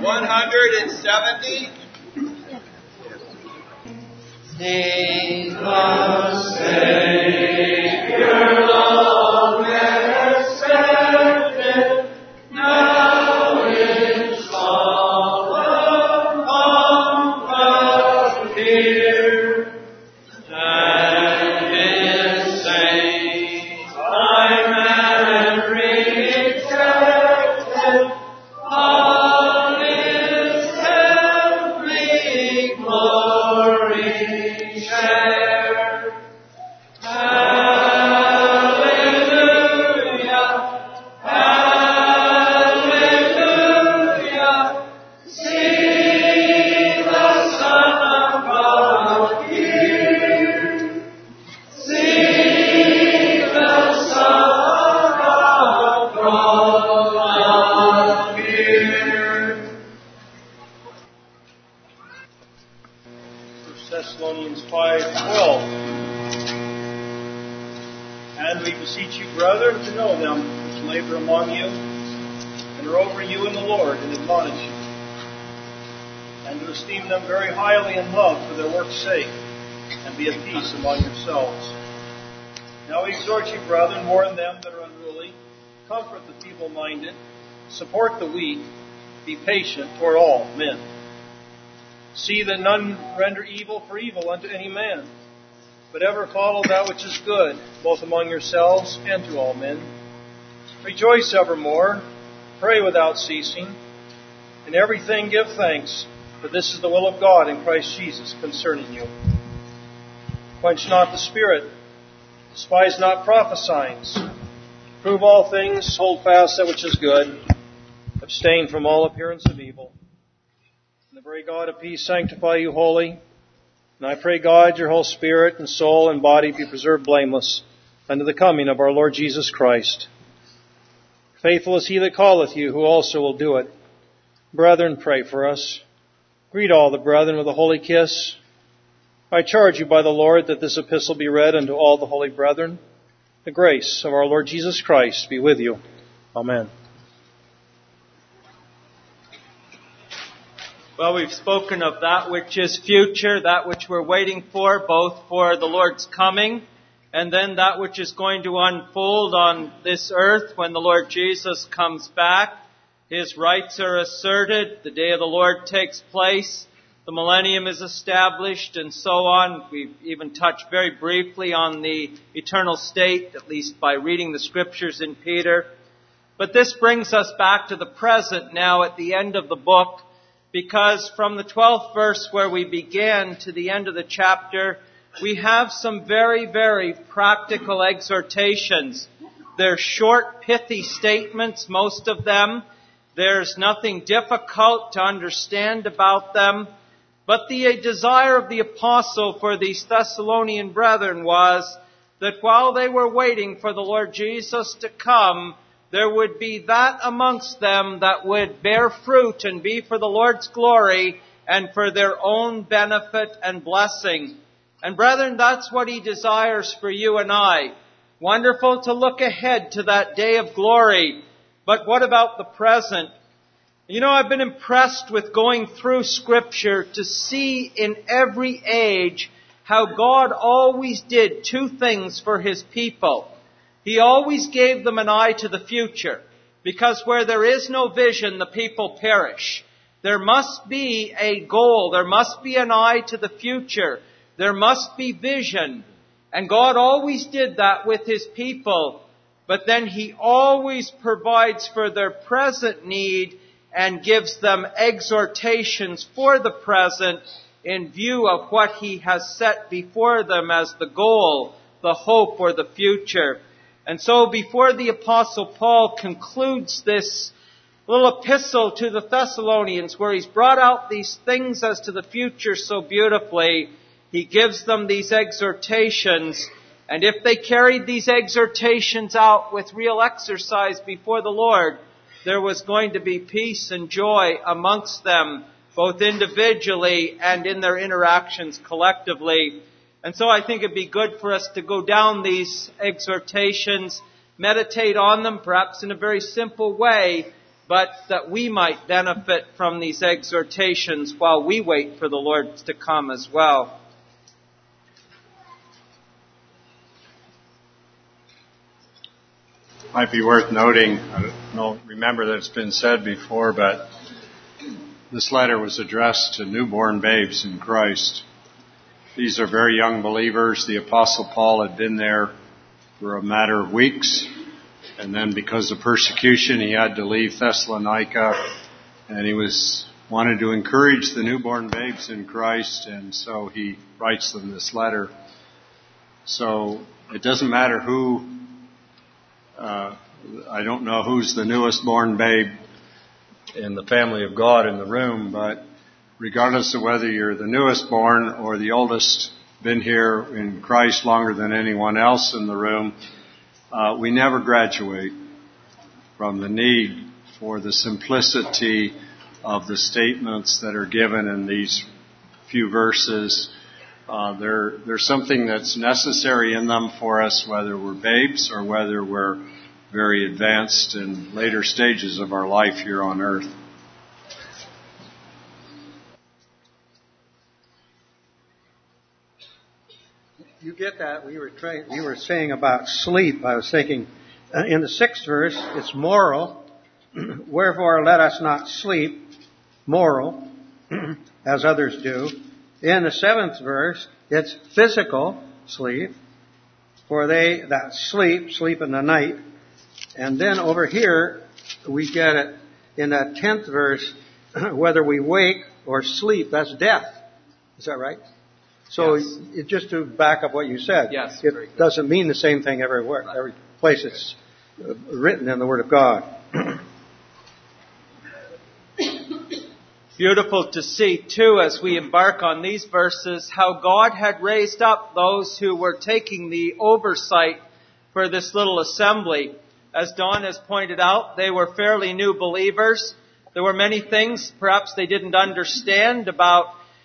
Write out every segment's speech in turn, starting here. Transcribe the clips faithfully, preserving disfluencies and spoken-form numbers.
one hundred seventy. Sing the Savior long accepted, now in sorrow comfort here, and His saints time and rejected, all His heavenly glory share. Hallelujah, hallelujah, see the Son of God here, see the Son of God here. First Thessalonians five twelve. And we beseech you, brethren, to know them which labor among you, and are over you in the Lord, and admonish you, and to esteem them very highly in love for their work's sake, and be at peace among yourselves. Now we exhort you, brethren, warn them that are unruly, comfort the feeble-minded, support the weak, be patient toward all men. See that none render evil for evil unto any man, but ever follow that which is good, both among yourselves and to all men. Rejoice evermore, pray without ceasing, in everything give thanks, for this is the will of God in Christ Jesus concerning you. Quench not the spirit, despise not prophesying, prove all things, hold fast that which is good, abstain from all appearance of evil. And the very God of peace sanctify you wholly. And I pray God, your whole spirit and soul and body be preserved blameless unto the coming of our Lord Jesus Christ. Faithful is He that calleth you, who also will do it. Brethren, pray for us. Greet all the brethren with a holy kiss. I charge you by the Lord that this epistle be read unto all the holy brethren. The grace of our Lord Jesus Christ be with you. Amen. Well, we've spoken of that which is future, that which we're waiting for, both for the Lord's coming, and then that which is going to unfold on this earth when the Lord Jesus comes back. His rights are asserted, the day of the Lord takes place, the millennium is established, and so on. We've even touched very briefly on the eternal state, at least by reading the scriptures in Peter. But this brings us back to the present now at the end of the book, because from the twelfth verse where we began to the end of the chapter, we have some very, very practical exhortations. They're short, pithy statements, most of them. There's nothing difficult to understand about them. But the desire of the apostle for these Thessalonian brethren was that while they were waiting for the Lord Jesus to come, there would be that amongst them that would bear fruit and be for the Lord's glory and for their own benefit and blessing. And brethren, that's what He desires for you and I. Wonderful to look ahead to that day of glory. But what about the present? You know, I've been impressed with going through Scripture to see in every age how God always did two things for His people. He always gave them an eye to the future, because where there is no vision, the people perish. There must be a goal. There must be an eye to the future. There must be vision. And God always did that with His people. But then He always provides for their present need and gives them exhortations for the present in view of what He has set before them as the goal, the hope, or the future. And so before the Apostle Paul concludes this little epistle to the Thessalonians, where he's brought out these things as to the future so beautifully, he gives them these exhortations. And if they carried these exhortations out with real exercise before the Lord, there was going to be peace and joy amongst them, both individually and in their interactions collectively. And so I think it'd be good for us to go down these exhortations, meditate on them, perhaps in a very simple way, but that we might benefit from these exhortations while we wait for the Lord to come as well. Might be worth noting, I don't know, remember that it's been said before, but this letter was addressed to newborn babes in Christ. These are very young believers. The Apostle Paul had been there for a matter of weeks, and then because of persecution, he had to leave Thessalonica, and he was wanted to encourage the newborn babes in Christ, and so he writes them this letter. So it doesn't matter who, uh, I don't know who's the newest born babe in the family of God in the room, but regardless of whether you're the newest born or the oldest, been here in Christ longer than anyone else in the room, uh, we never graduate from the need for the simplicity of the statements that are given in these few verses. Uh, there, there's something that's necessary in them for us, whether we're babes or whether we're very advanced in later stages of our life here on earth. You get that? We were trying. We were saying about sleep. I was thinking, uh, in the sixth verse, it's moral. Wherefore, let us not sleep, moral, as others do. In the seventh verse, it's physical sleep. For they that sleep, sleep in the night. And then over here, we get it in that tenth verse, whether we wake or sleep, that's death. Is that right? So yes. it, just to back up what you said, yes, it doesn't mean the same thing everywhere. Every place it's written in the Word of God. Beautiful to see, too, as we embark on these verses, how God had raised up those who were taking the oversight for this little assembly. As Don has pointed out, they were fairly new believers. There were many things perhaps they didn't understand about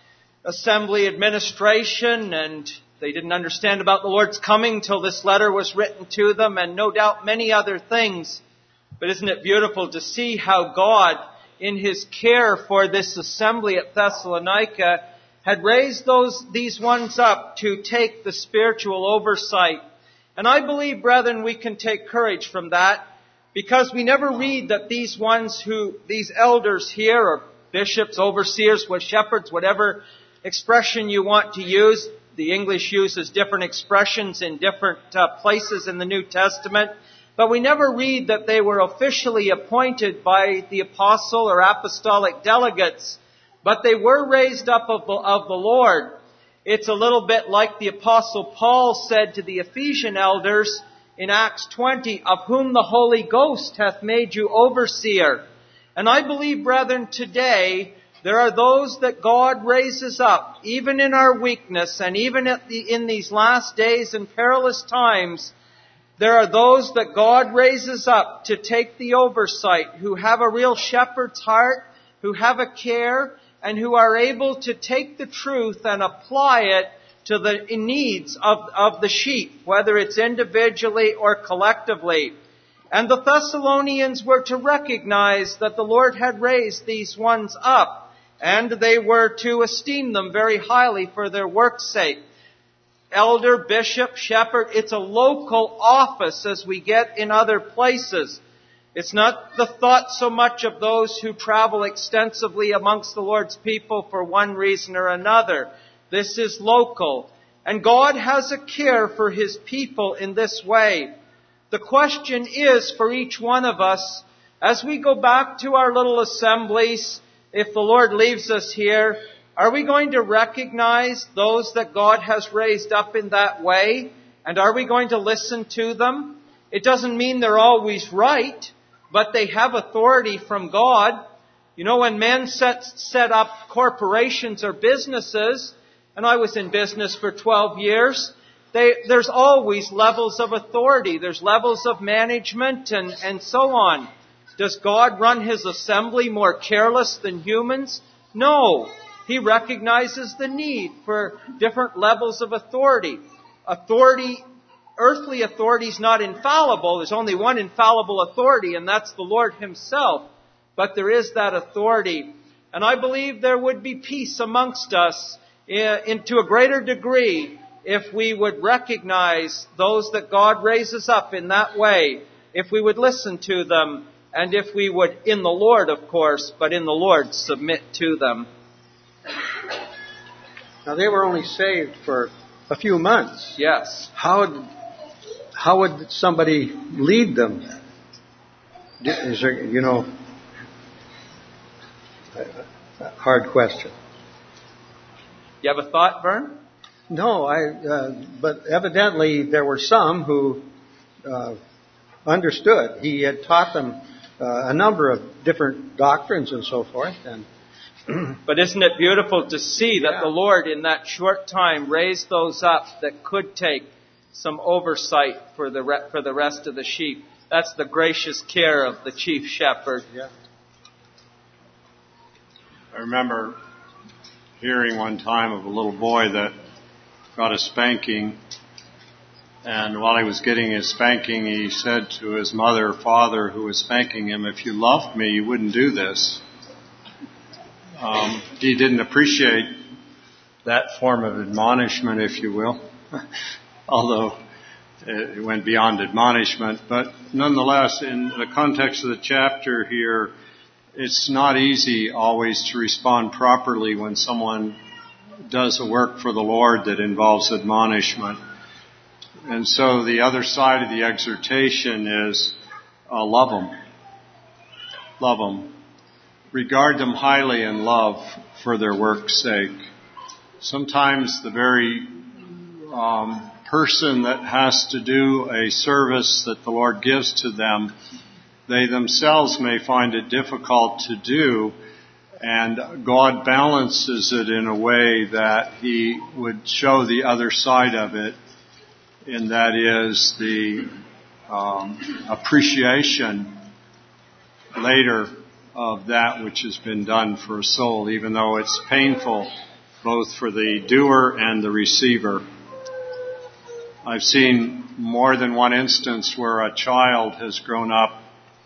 assembly administration, and they didn't understand about the Lord's coming till this letter was written to them, and no doubt many other things. But isn't it beautiful to see how God, in His care for this assembly at Thessalonica, had raised those these ones up to take the spiritual oversight. And I believe, brethren, we can take courage from that, because we never read that these ones who, these elders here, or bishops, overseers, what shepherds, whatever expression you want to use. The English uses different expressions in different uh, places in the New Testament. But we never read that they were officially appointed by the apostle or apostolic delegates. But they were raised up of the, of the Lord. It's a little bit like the apostle Paul said to the Ephesian elders in Acts twenty, of whom the Holy Ghost hath made you overseer. And I believe, brethren, today there are those that God raises up, even in our weakness and even at the, in these last days and perilous times. There are those that God raises up to take the oversight, who have a real shepherd's heart, who have a care, and who are able to take the truth and apply it to the needs of, of the sheep, whether it's individually or collectively. And the Thessalonians were to recognize that the Lord had raised these ones up, and they were to esteem them very highly for their work's sake. Elder, bishop, shepherd, it's a local office as we get in other places. It's not the thought so much of those who travel extensively amongst the Lord's people for one reason or another. This is local. And God has a care for His people in this way. The question is for each one of us, as we go back to our little assemblies, if the Lord leaves us here, are we going to recognize those that God has raised up in that way? And are we going to listen to them? It doesn't mean they're always right, but they have authority from God. You know, when men set, set up corporations or businesses, and I was in business for twelve years, they, there's always levels of authority. There's levels of management and, and so on. Does God run His assembly more careless than humans? No. He recognizes the need for different levels of authority. Authority, earthly authority is not infallible. There's only one infallible authority, and that's the Lord Himself. but there is that authority. And I believe there would be peace amongst us in, in, to a greater degree if we would recognize those that God raises up in that way, if we would listen to them, and if we would, in the Lord, of course, but in the Lord, submit to them. Now, they were only saved for a few months. Yes. How would, how would somebody lead them? Is there, you know, a hard question. You have a thought, Vern? No, I. Uh, but evidently there were some who uh, understood. He had taught them uh, a number of different doctrines and so forth. And but isn't it beautiful to see that yeah. the Lord, in that short time, raised those up that could take some oversight for the re- for the rest of the sheep? That's the gracious care of the chief shepherd. Yeah. I remember hearing one time of a little boy that got a spanking, and while he was getting his spanking, he said to his mother or father who was spanking him, "If you loved me, you wouldn't do this." Um, he didn't appreciate that form of admonishment, if you will, although it went beyond admonishment. But nonetheless, in the context of the chapter here, it's not easy always to respond properly when someone does a work for the Lord that involves admonishment. And so the other side of the exhortation is uh, love them. Love them. Regard them highly in love for their work's sake. Sometimes the very um, person that has to do a service that the Lord gives to them, they themselves may find it difficult to do, and God balances it in a way that He would show the other side of it, and that is the um, appreciation later of that which has been done for a soul, even though it's painful both for the doer and the receiver. I've seen more than one instance where a child has grown up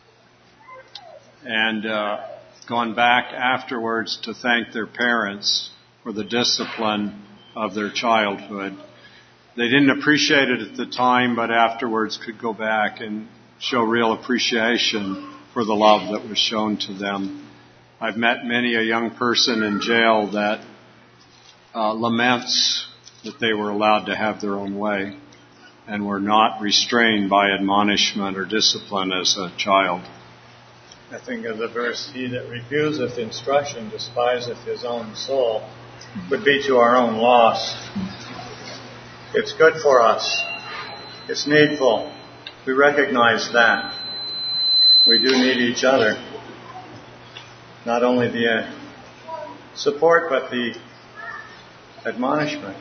and uh, gone back afterwards to thank their parents for the discipline of their childhood. They didn't appreciate it at the time, but afterwards could go back and show real appreciation for the love that was shown to them. I've met many a young person in jail that uh, laments that they were allowed to have their own way and were not restrained by admonishment or discipline as a child. I think of the verse, "He that refuseth instruction despiseth his own soul," would be to our own loss. It's good for us. It's needful. We recognize that. We do need each other. Not only the uh, support, but the admonishment.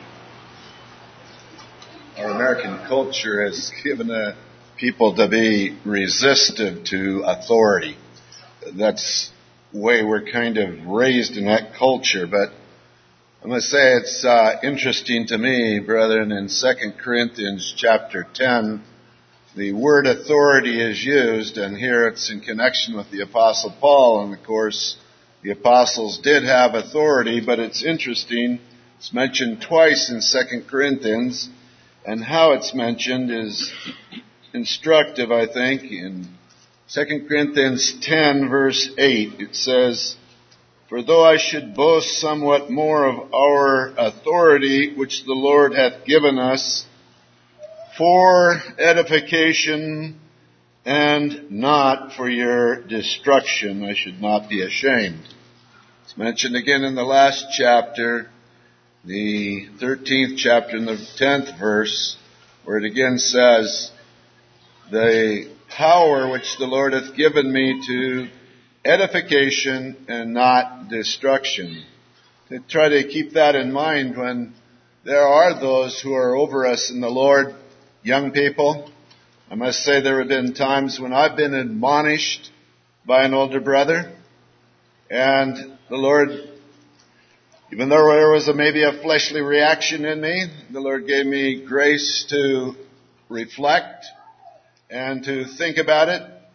Our American culture has given the people to be resistant to authority. That's the way we're kind of raised in that culture. But I must say it's uh, interesting to me, brethren, in Second Corinthians chapter ten, the word authority is used, and here it's in connection with the Apostle Paul. And of course, the apostles did have authority, but it's interesting. It's mentioned twice in Second Corinthians, and how it's mentioned is instructive, I think. In Second Corinthians ten, verse eight, it says, "For though I should boast somewhat more of our authority, which the Lord hath given us, for edification and not for your destruction, I should not be ashamed." It's mentioned again in the last chapter, the thirteenth chapter in the tenth verse, where it again says, "The power which the Lord hath given me to edification and not destruction." To try to keep that in mind when there are those who are over us in the Lord, young people. I must say there have been times when I've been admonished by an older brother, and the Lord, even though there was a, maybe a fleshly reaction in me, the Lord gave me grace to reflect and to think about it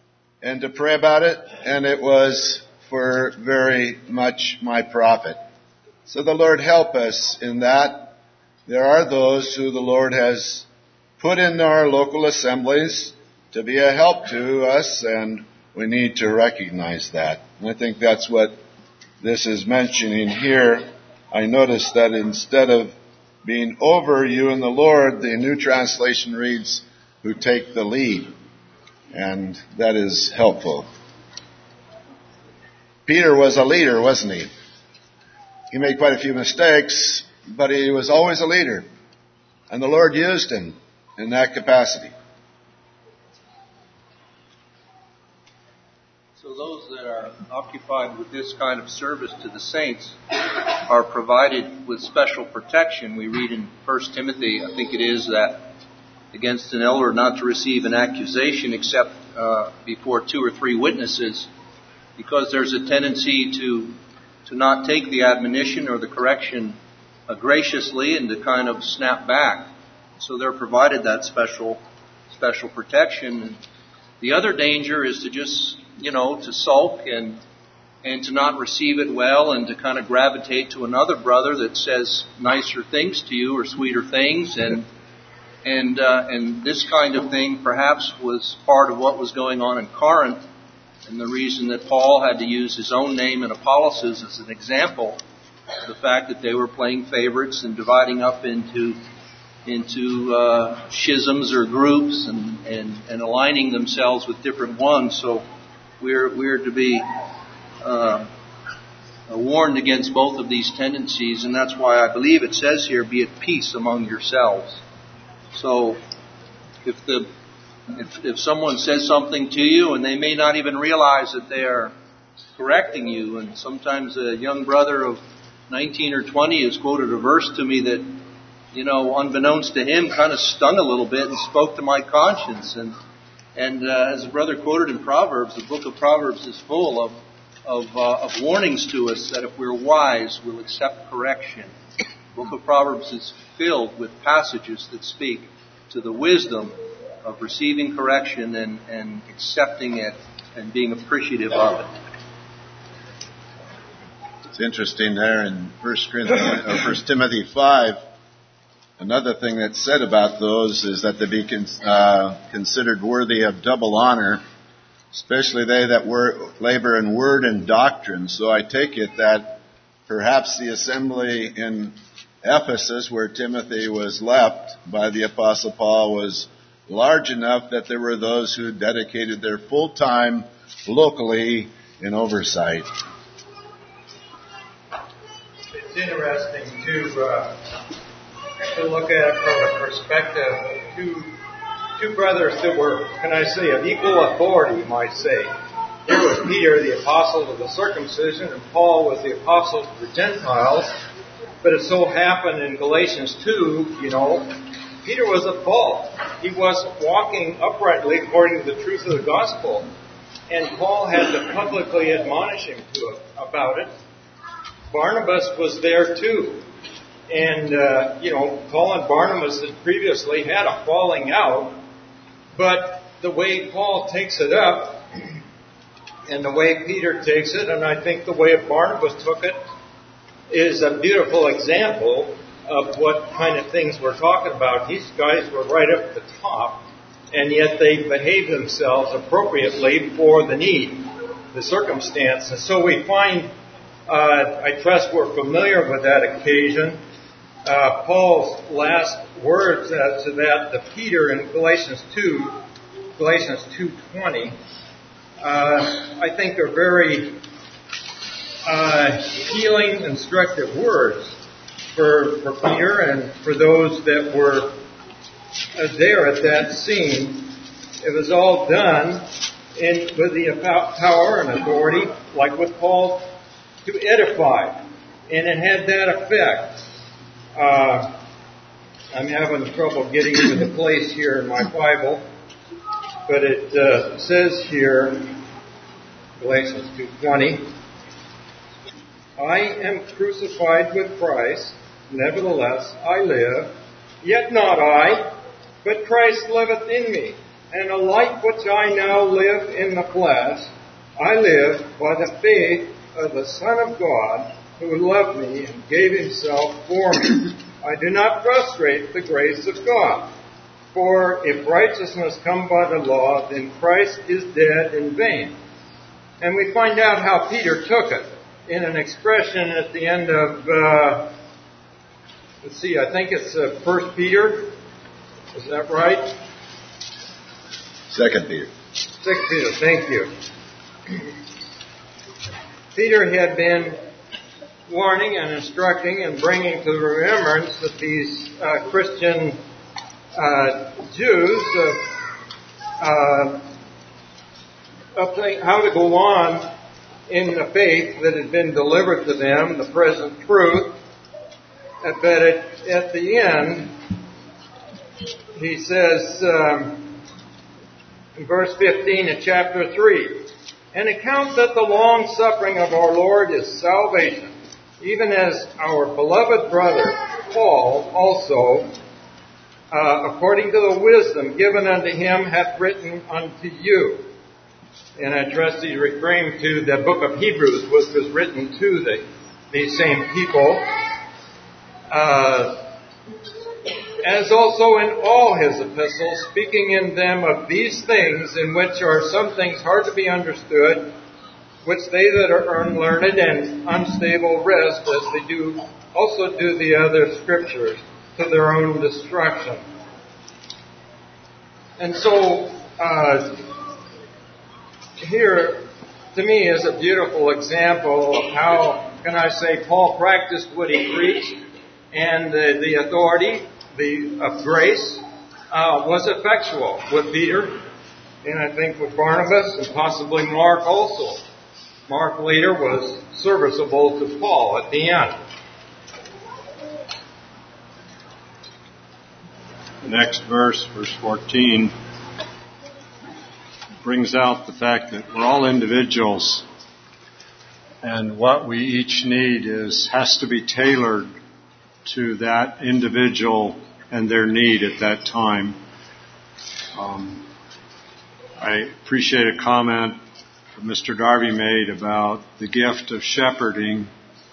and to pray about it, and it was for very much my profit. So the Lord help us in that. There are those who the Lord has put in our local assemblies to be a help to us, and we need to recognize that. And I think that's what this is mentioning here. I noticed that instead of being over you in the Lord, the New Translation reads, who take the lead. And that is helpful. Peter was a leader, wasn't he? He made quite a few mistakes, but he was always a leader. And the Lord used him in that capacity. So those that are occupied with this kind of service to the saints are provided with special protection. We read in First Timothy, I think it is, that against an elder not to receive an accusation except uh, before two or three witnesses, because there's a tendency to to not take the admonition or the correction uh, graciously and to kind of snap back. So they're provided that special special protection. The other danger is to just, you know, to sulk and and to not receive it well and to kind of gravitate to another brother that says nicer things to you or sweeter things. And and uh, and this kind of thing perhaps was part of what was going on in Corinth, and the reason that Paul had to use his own name in Apollos as an example, the fact that they were playing favorites and dividing up into into uh, schisms or groups and, and, and aligning themselves with different ones. So we're we're to be uh, warned against both of these tendencies, and that's why I believe it says here, be at peace among yourselves. So if the if, if someone says something to you and they may not even realize that they are correcting you, and sometimes a young brother of nineteen or twenty has quoted a verse to me that, you know, unbeknownst to him, kind of stung a little bit and spoke to my conscience. And and uh, as the brother quoted in Proverbs, the book of Proverbs is full of of, uh, of warnings to us that if we're wise, we'll accept correction. The book of Proverbs is filled with passages that speak to the wisdom of receiving correction and, and accepting it and being appreciative of it. It's interesting there in First Timothy five. Another thing that's said about those is that they be con- uh, considered worthy of double honor, especially they that wor- labor in word and doctrine. So I take it that perhaps the assembly in Ephesus, where Timothy was left by the Apostle Paul, was large enough that there were those who dedicated their full time locally in oversight. It's interesting to uh, to look at it from a perspective of two two brothers that were, can I say, of equal authority, you might say. Here was Peter, the apostle of the circumcision, and Paul was the apostle of the Gentiles. But it so happened in Galatians two, you know, Peter was at fault. He wasn't walking uprightly according to the truth of the gospel. And Paul had to publicly admonish him to it, about it. Barnabas was there too. And, uh, you know, Paul and Barnabas had previously had a falling out. But the way Paul takes it up, and the way Peter takes it, and I think the way Barnabas took it, is a beautiful example of what kind of things we're talking about. These guys were right up at the top, and yet they behaved themselves appropriately for the need, the circumstance. And so we find, uh, I trust we're familiar with that occasion, uh, Paul's last words as to that to Peter in Galatians two, Galatians two twenty, uh, I think are very Uh, healing, instructive words for, for Peter and for those that were uh, there at that scene. It was all done in with the power and authority, like with Paul, to edify, and it had that effect. Uh, I'm having trouble getting to the place here in my Bible, but it uh, says here, Galatians two twenty. I am crucified with Christ, nevertheless I live, yet not I, but Christ liveth in me. And a life which I now live in the flesh, I live by the faith of the Son of God, who loved me and gave himself for me. I do not frustrate the grace of God. For if righteousness come by the law, then Christ is dead in vain. And we find out how Peter took it in an expression at the end of, uh, let's see, I think it's uh, First Peter. Is that right? Second Peter. Second Peter, thank you. Peter had been warning and instructing and bringing to remembrance that these uh, Christian uh, Jews uh, uh, of how to go on in the faith that had been delivered to them, the present truth. But at, at the end, he says um, in verse fifteen of chapter three, "And account that the long suffering of our Lord is salvation, even as our beloved brother Paul also, uh, according to the wisdom given unto him, hath written unto you." And I trust he's referring to the book of Hebrews, which was written to the, these same people. Uh, as also in all his epistles, speaking in them of these things, in which are some things hard to be understood, which they that are unlearned and unstable rest, as they do also do the other scriptures, to their own destruction. And so, uh, here, to me, is a beautiful example of how, can I say, Paul practiced what he preached, and the, the authority the, of grace uh, was effectual with Peter, and I think with Barnabas, and possibly Mark also. Mark later was serviceable to Paul at the end. The next verse, verse fourteen, brings out the fact that we're all individuals, and what we each need is has to be tailored to that individual and their need at that time. Um, I appreciate a comment that Mister Darby made about the gift of shepherding.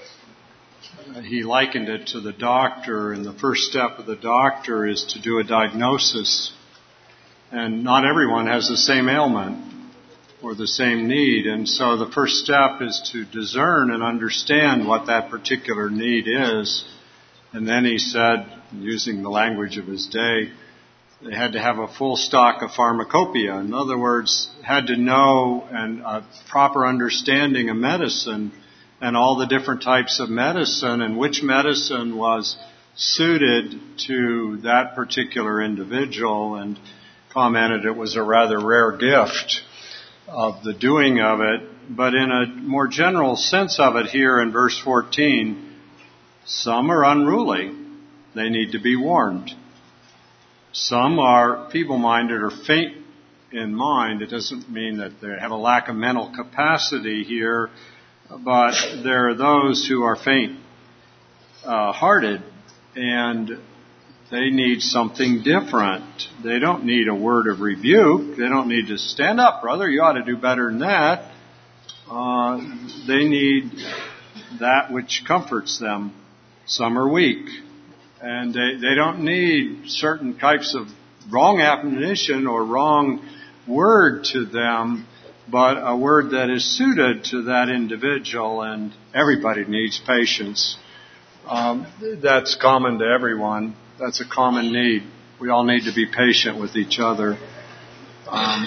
He likened it to the doctor, and the first step of the doctor is to do a diagnosis. And not everyone has the same ailment or the same need. And so the first step is to discern and understand what that particular need is. And then he said, using the language of his day, they had to have a full stock of pharmacopoeia. In other words, had to know and a proper understanding of medicine and all the different types of medicine and which medicine was suited to that particular individual, and commented it was a rather rare gift of the doing of it. But in a more general sense of it here in verse fourteen, some are unruly. They need to be warned. Some are feeble-minded or faint in mind. It doesn't mean that they have a lack of mental capacity here, but there are those who are faint-hearted, and they need something different. They don't need a word of rebuke. They don't need to stand up, brother, you ought to do better than that. Uh, they need that which comforts them. Some are weak, and they, they don't need certain types of wrong admonition or wrong word to them, but a word that is suited to that individual, and everybody needs patience. Um, that's common to everyone. That's a common need. We all need to be patient with each other. Um,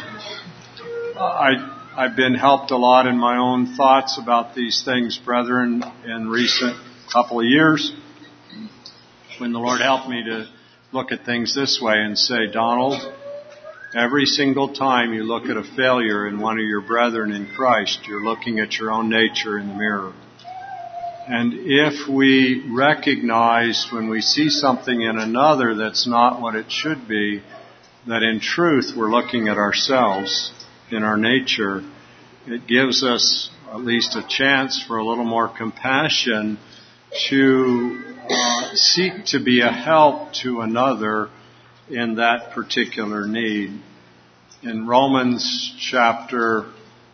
I, I've been helped a lot in my own thoughts about these things, brethren, in recent couple of years, when the Lord helped me to look at things this way and say, Donald, every single time you look at a failure in one of your brethren in Christ, you're looking at your own nature in the mirror. And if we recognize when we see something in another that's not what it should be, that in truth we're looking at ourselves in our nature, it gives us at least a chance for a little more compassion to uh, seek to be a help to another in that particular need. in Romans chapter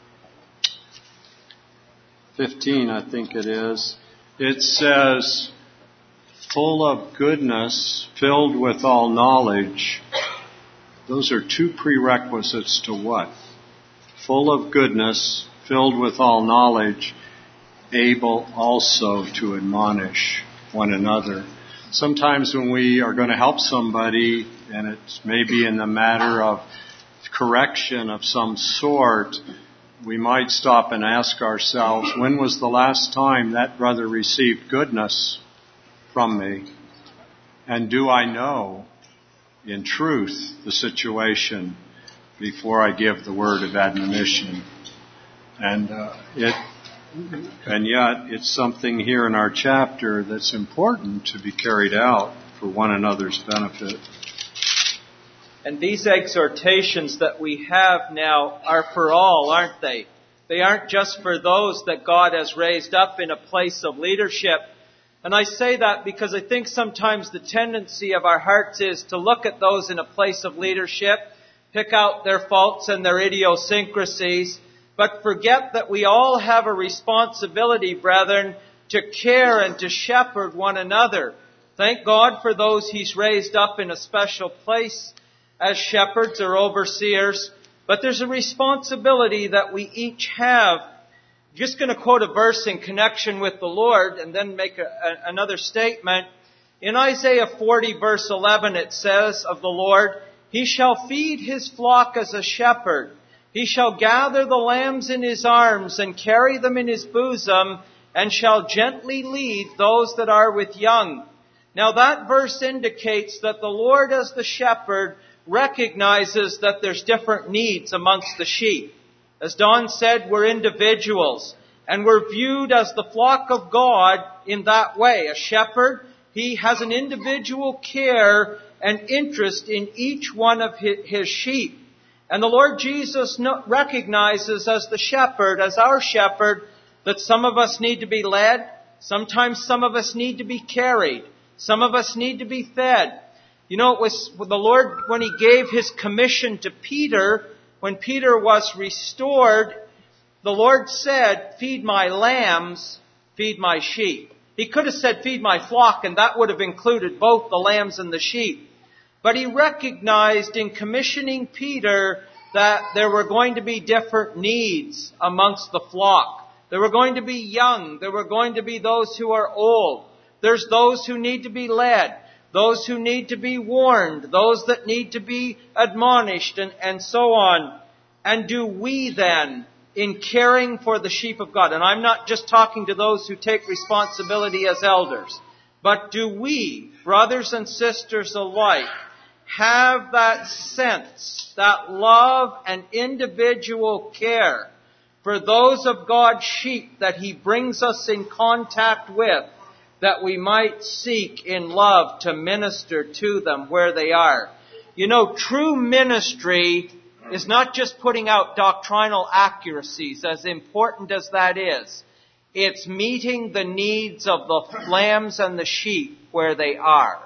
fifteen, I think it is, it says, full of goodness, filled with all knowledge. Those are two prerequisites to what? Full of goodness, filled with all knowledge, able also to admonish one another. Sometimes when we are going to help somebody, and it's maybe in the matter of correction of some sort, we might stop and ask ourselves, when was the last time that brother received goodness from me? And do I know, in truth, the situation before I give the word of admonition? And uh, it, and yet it's something here in our chapter that's important to be carried out for one another's benefit. And these exhortations that we have now are for all, aren't they? They aren't just for those that God has raised up in a place of leadership. And I say that because I think sometimes the tendency of our hearts is to look at those in a place of leadership, pick out their faults and their idiosyncrasies, but forget that we all have a responsibility, brethren, to care and to shepherd one another. Thank God for those He's raised up in a special place as shepherds or overseers, but there's a responsibility that we each have. I'm just going to quote a verse in connection with the Lord and then make a, a, another statement. In Isaiah forty verse eleven it says of the Lord, He shall feed His flock as a shepherd. He shall gather the lambs in His arms and carry them in His bosom, and shall gently lead those that are with young. Now that verse indicates that the Lord as the shepherd recognizes that there's different needs amongst the sheep. As Don said, we're individuals, and we're viewed as the flock of God in that way. A shepherd, he has an individual care and interest in each one of his sheep. And the Lord Jesus recognizes as the shepherd, as our shepherd, that some of us need to be led, sometimes some of us need to be carried, some of us need to be fed. You know, it was the Lord, when He gave His commission to Peter, when Peter was restored, the Lord said, feed my lambs, feed my sheep. He could have said, feed my flock, and that would have included both the lambs and the sheep. But He recognized in commissioning Peter that there were going to be different needs amongst the flock. There were going to be young. There were going to be those who are old. There's those who need to be led. Those who need to be warned, those that need to be admonished, and, and so on. And do we then, in caring for the sheep of God, and I'm not just talking to those who take responsibility as elders, but do we, brothers and sisters alike, have that sense, that love and individual care for those of God's sheep that He brings us in contact with, that we might seek in love to minister to them where they are. You know, true ministry is not just putting out doctrinal accuracies, as important as that is. It's meeting the needs of the lambs and the sheep where they are.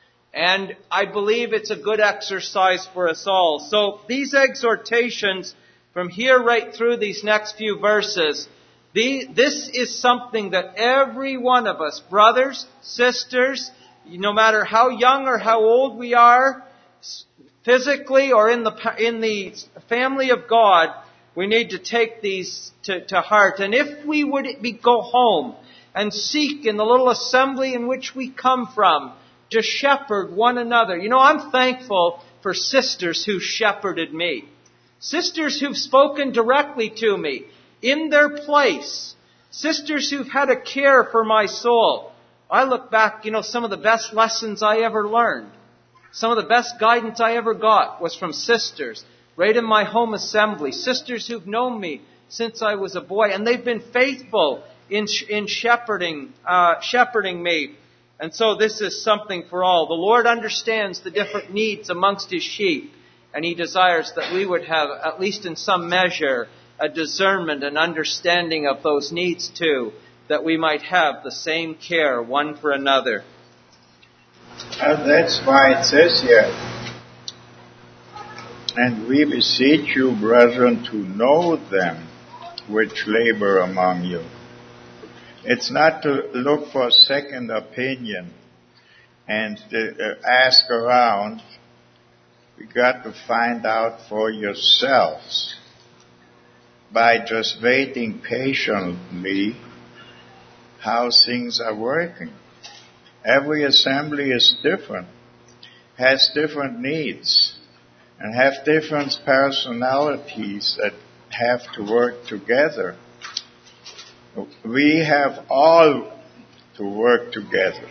And I believe it's a good exercise for us all. So these exhortations from here right through these next few verses, The, this is something that every one of us, brothers, sisters, no matter how young or how old we are, physically or in the in the family of God, we need to take these to, to heart. And if we would be, go home and seek in the little assembly in which we come from to shepherd one another. You know, I'm thankful for sisters who shepherded me. Sisters who've spoken directly to me in their place. Sisters who've had a care for my soul. I look back, you know, some of the best lessons I ever learned, some of the best guidance I ever got was from sisters right in my home assembly. Sisters who've known me since I was a boy, and they've been faithful in in shepherding uh, shepherding me. And so this is something for all. The Lord understands the different needs amongst His sheep, and He desires that we would have, at least in some measure, a discernment and understanding of those needs too, that we might have the same care one for another. And that's why it says here, And we beseech you, brethren, to know them which labor among you. It's not to look for a second opinion and to ask around. You got to find out for yourselves by just waiting patiently how things are working. Every assembly is different, has different needs, and have different personalities that have to work together. We have all to work together.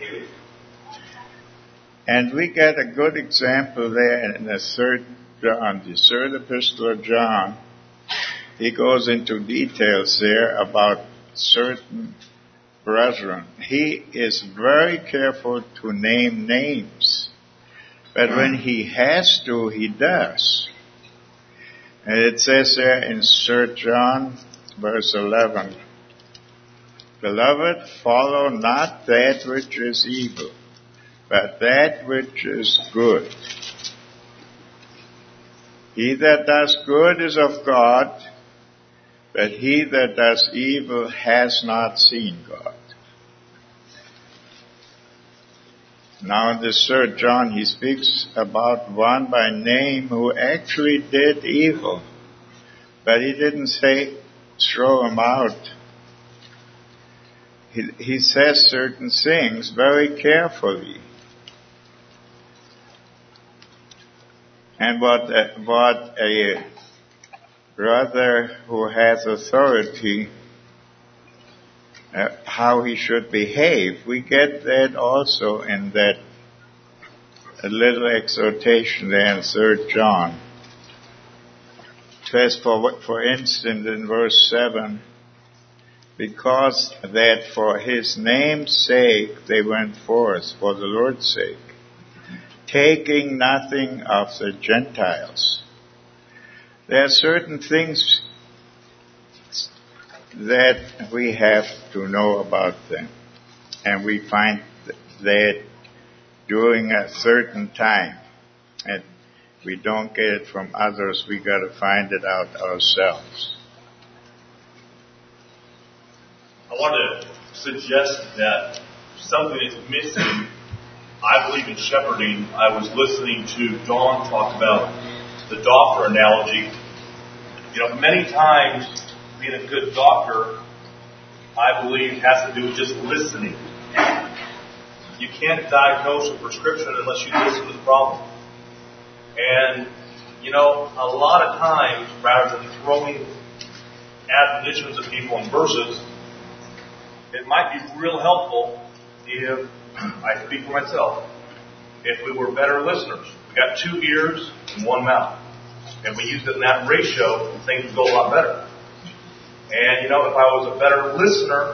And we get a good example there in the third John, the third epistle of John. He goes into details there about certain brethren. He is very careful to name names. But when he has to, he does. And it says there in third John, verse eleven, Beloved, follow not that which is evil, but that which is good. He that does good is of God, but he that does evil has not seen God. Now in the third John, he speaks about one by name who actually did evil, but he didn't say throw him out. He, he says certain things very carefully. And what uh, what a brother who has authority, uh, how he should behave, we get that also in that a little exhortation there in third John. It says, for, for instance, in verse seven, because that for his name's sake they went forth, for the Lord's sake, taking nothing of the Gentiles. There are certain things that we have to know about them. And we find that during a certain time. And we don't get it from others. We got to find it out ourselves. I want to suggest that something is missing. I believe in shepherding. I was listening to Dawn talk about the doctor analogy. You know, many times being a good doctor, I believe, has to do with just listening. You can't diagnose a prescription unless you listen to the problem. And, you know, a lot of times, rather than throwing admonitions at people in verses, it might be real helpful if, I speak for myself, if we were better listeners. We got two ears and one mouth. And we used it in that ratio, things would go a lot better. And, you know, if I was a better listener,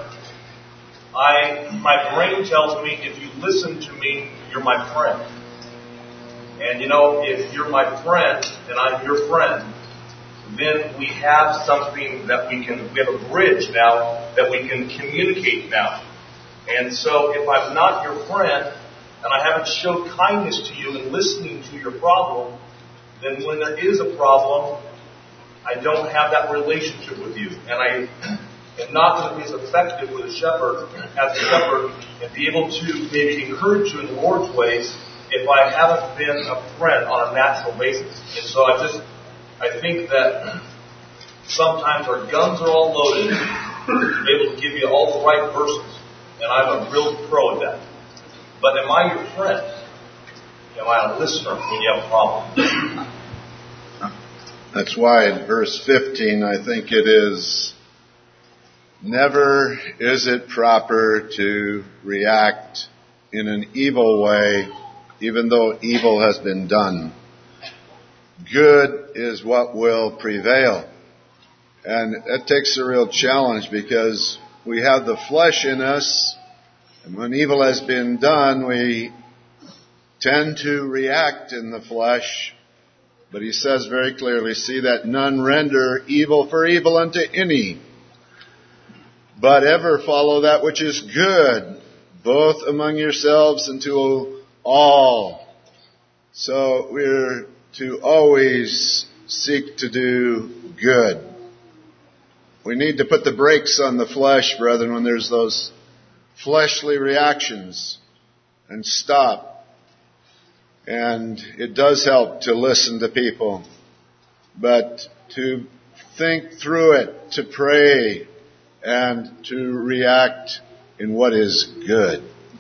I, my brain tells me, if you listen to me, you're my friend. And, you know, if you're my friend and I'm your friend, then we have something that we can, we have a bridge now that we can communicate now. And so if I'm not your friend and I haven't showed kindness to you and listening to your problem, then when there is a problem, I don't have that relationship with you. And I am not going to be as effective with a shepherd, as a shepherd, and be able to maybe encourage you in the Lord's ways if I haven't been a friend on a natural basis. And so I just, I think that sometimes our guns are all loaded to be able to give you all the right verses. And I'm a real pro at that. But am I your friend? Am I a listener when you have a problem? That's why in verse fifteen, I think it is, never is it proper to react in an evil way, even though evil has been done. Good is what will prevail. And that takes a real challenge because we have the flesh in us, and when evil has been done, we tend to react in the flesh. But he says very clearly, see that none render evil for evil unto any, but ever follow that which is good, both among yourselves and to all. So we're to always seek to do good. We need to put the brakes on the flesh, brethren, when there's those fleshly reactions, and stop. And it does help to listen to people, but to think through it, to pray, and to react in what is good.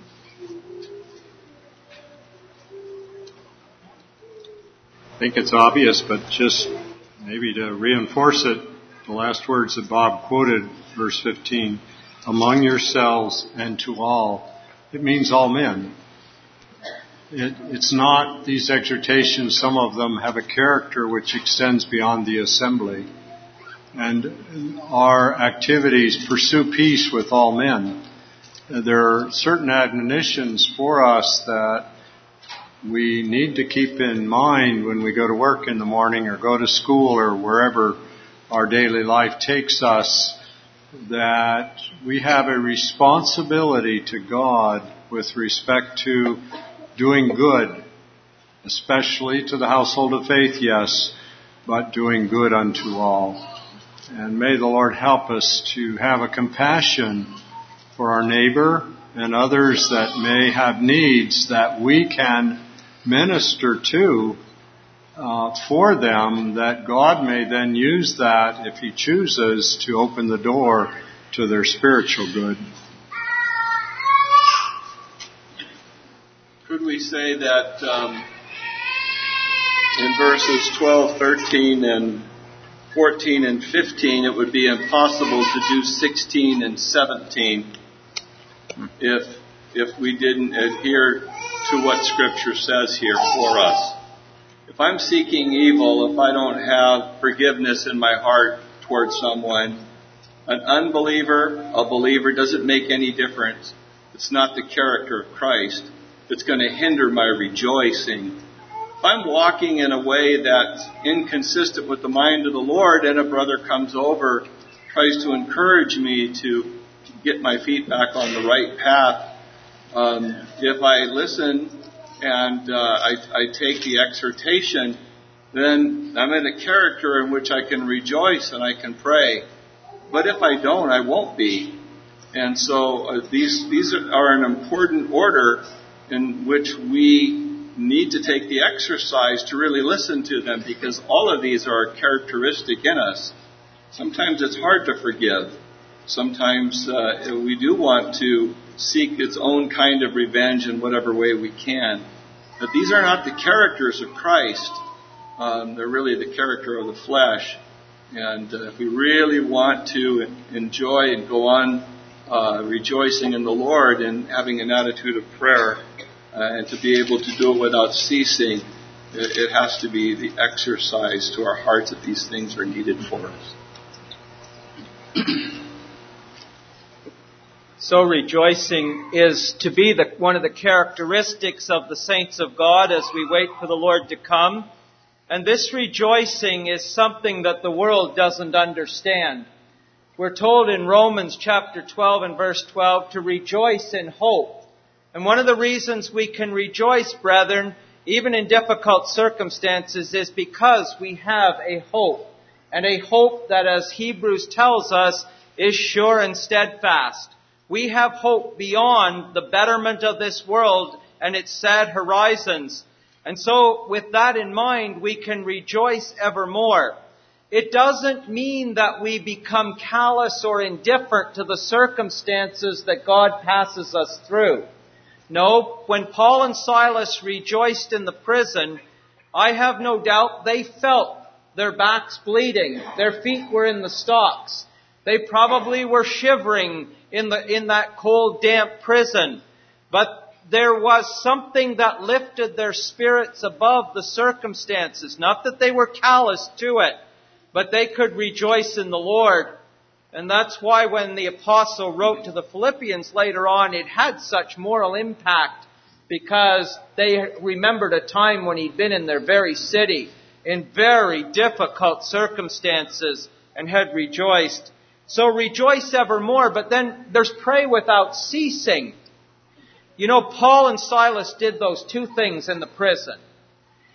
I think it's obvious, but just maybe to reinforce it, the last words that Bob quoted, verse fifteen, among yourselves and to all. It means all men. It, it's not these exhortations, some of them have a character which extends beyond the assembly. And our activities pursue peace with all men. There are certain admonitions for us that we need to keep in mind when we go to work in the morning or go to school or wherever our daily life takes us, that we have a responsibility to God with respect to doing good, especially to the household of faith, yes, but doing good unto all. And may the Lord help us to have a compassion for our neighbor and others that may have needs that we can minister to uh, for them, that God may then use that, if He chooses, to open the door to their spiritual good. Could we say that um, in verses twelve, thirteen, and fourteen and fifteen, it would be impossible to do sixteen and seventeen if if we didn't adhere to what Scripture says here for us. If I'm seeking evil, if I don't have forgiveness in my heart towards someone, an unbeliever, a believer, doesn't make any difference. It's not the character of Christ that's going to hinder my rejoicing. If I'm walking in a way that's inconsistent with the mind of the Lord, and a brother comes over, tries to encourage me to get my feet back on the right path, um, if I listen and uh, I, I take the exhortation, then I'm in a character in which I can rejoice and I can pray. But if I don't, I won't be. And so uh, these these are an important order in which we need to take the exercise to really listen to them, because all of these are characteristic in us. Sometimes it's hard to forgive. Sometimes uh, we do want to seek its own kind of revenge in whatever way we can. But these are not the characters of Christ. Um, they're really the character of the flesh. And uh, if we really want to enjoy and go on uh, rejoicing in the Lord and having an attitude of prayer, uh, and to be able to do it without ceasing, it, it has to be the exercise to our hearts that these things are needed for us. So rejoicing is to be the, one of the characteristics of the saints of God as we wait for the Lord to come. And this rejoicing is something that the world doesn't understand. We're told in Romans chapter twelve and verse twelve to rejoice in hope. And one of the reasons we can rejoice, brethren, even in difficult circumstances, is because we have a hope. And a hope that, as Hebrews tells us, is sure and steadfast. We have hope beyond the betterment of this world and its sad horizons. And so, with that in mind, we can rejoice evermore. It doesn't mean that we become callous or indifferent to the circumstances that God passes us through. No, when Paul and Silas rejoiced in the prison, I have no doubt they felt their backs bleeding. Their feet were in the stocks. They probably were shivering in the in that cold, damp prison. But there was something that lifted their spirits above the circumstances. Not that they were callous to it, but they could rejoice in the Lord. And that's why when the apostle wrote to the Philippians later on, it had such moral impact, because they remembered a time when he'd been in their very city in very difficult circumstances and had rejoiced. So rejoice evermore, but then there's pray without ceasing. You know, Paul and Silas did those two things in the prison.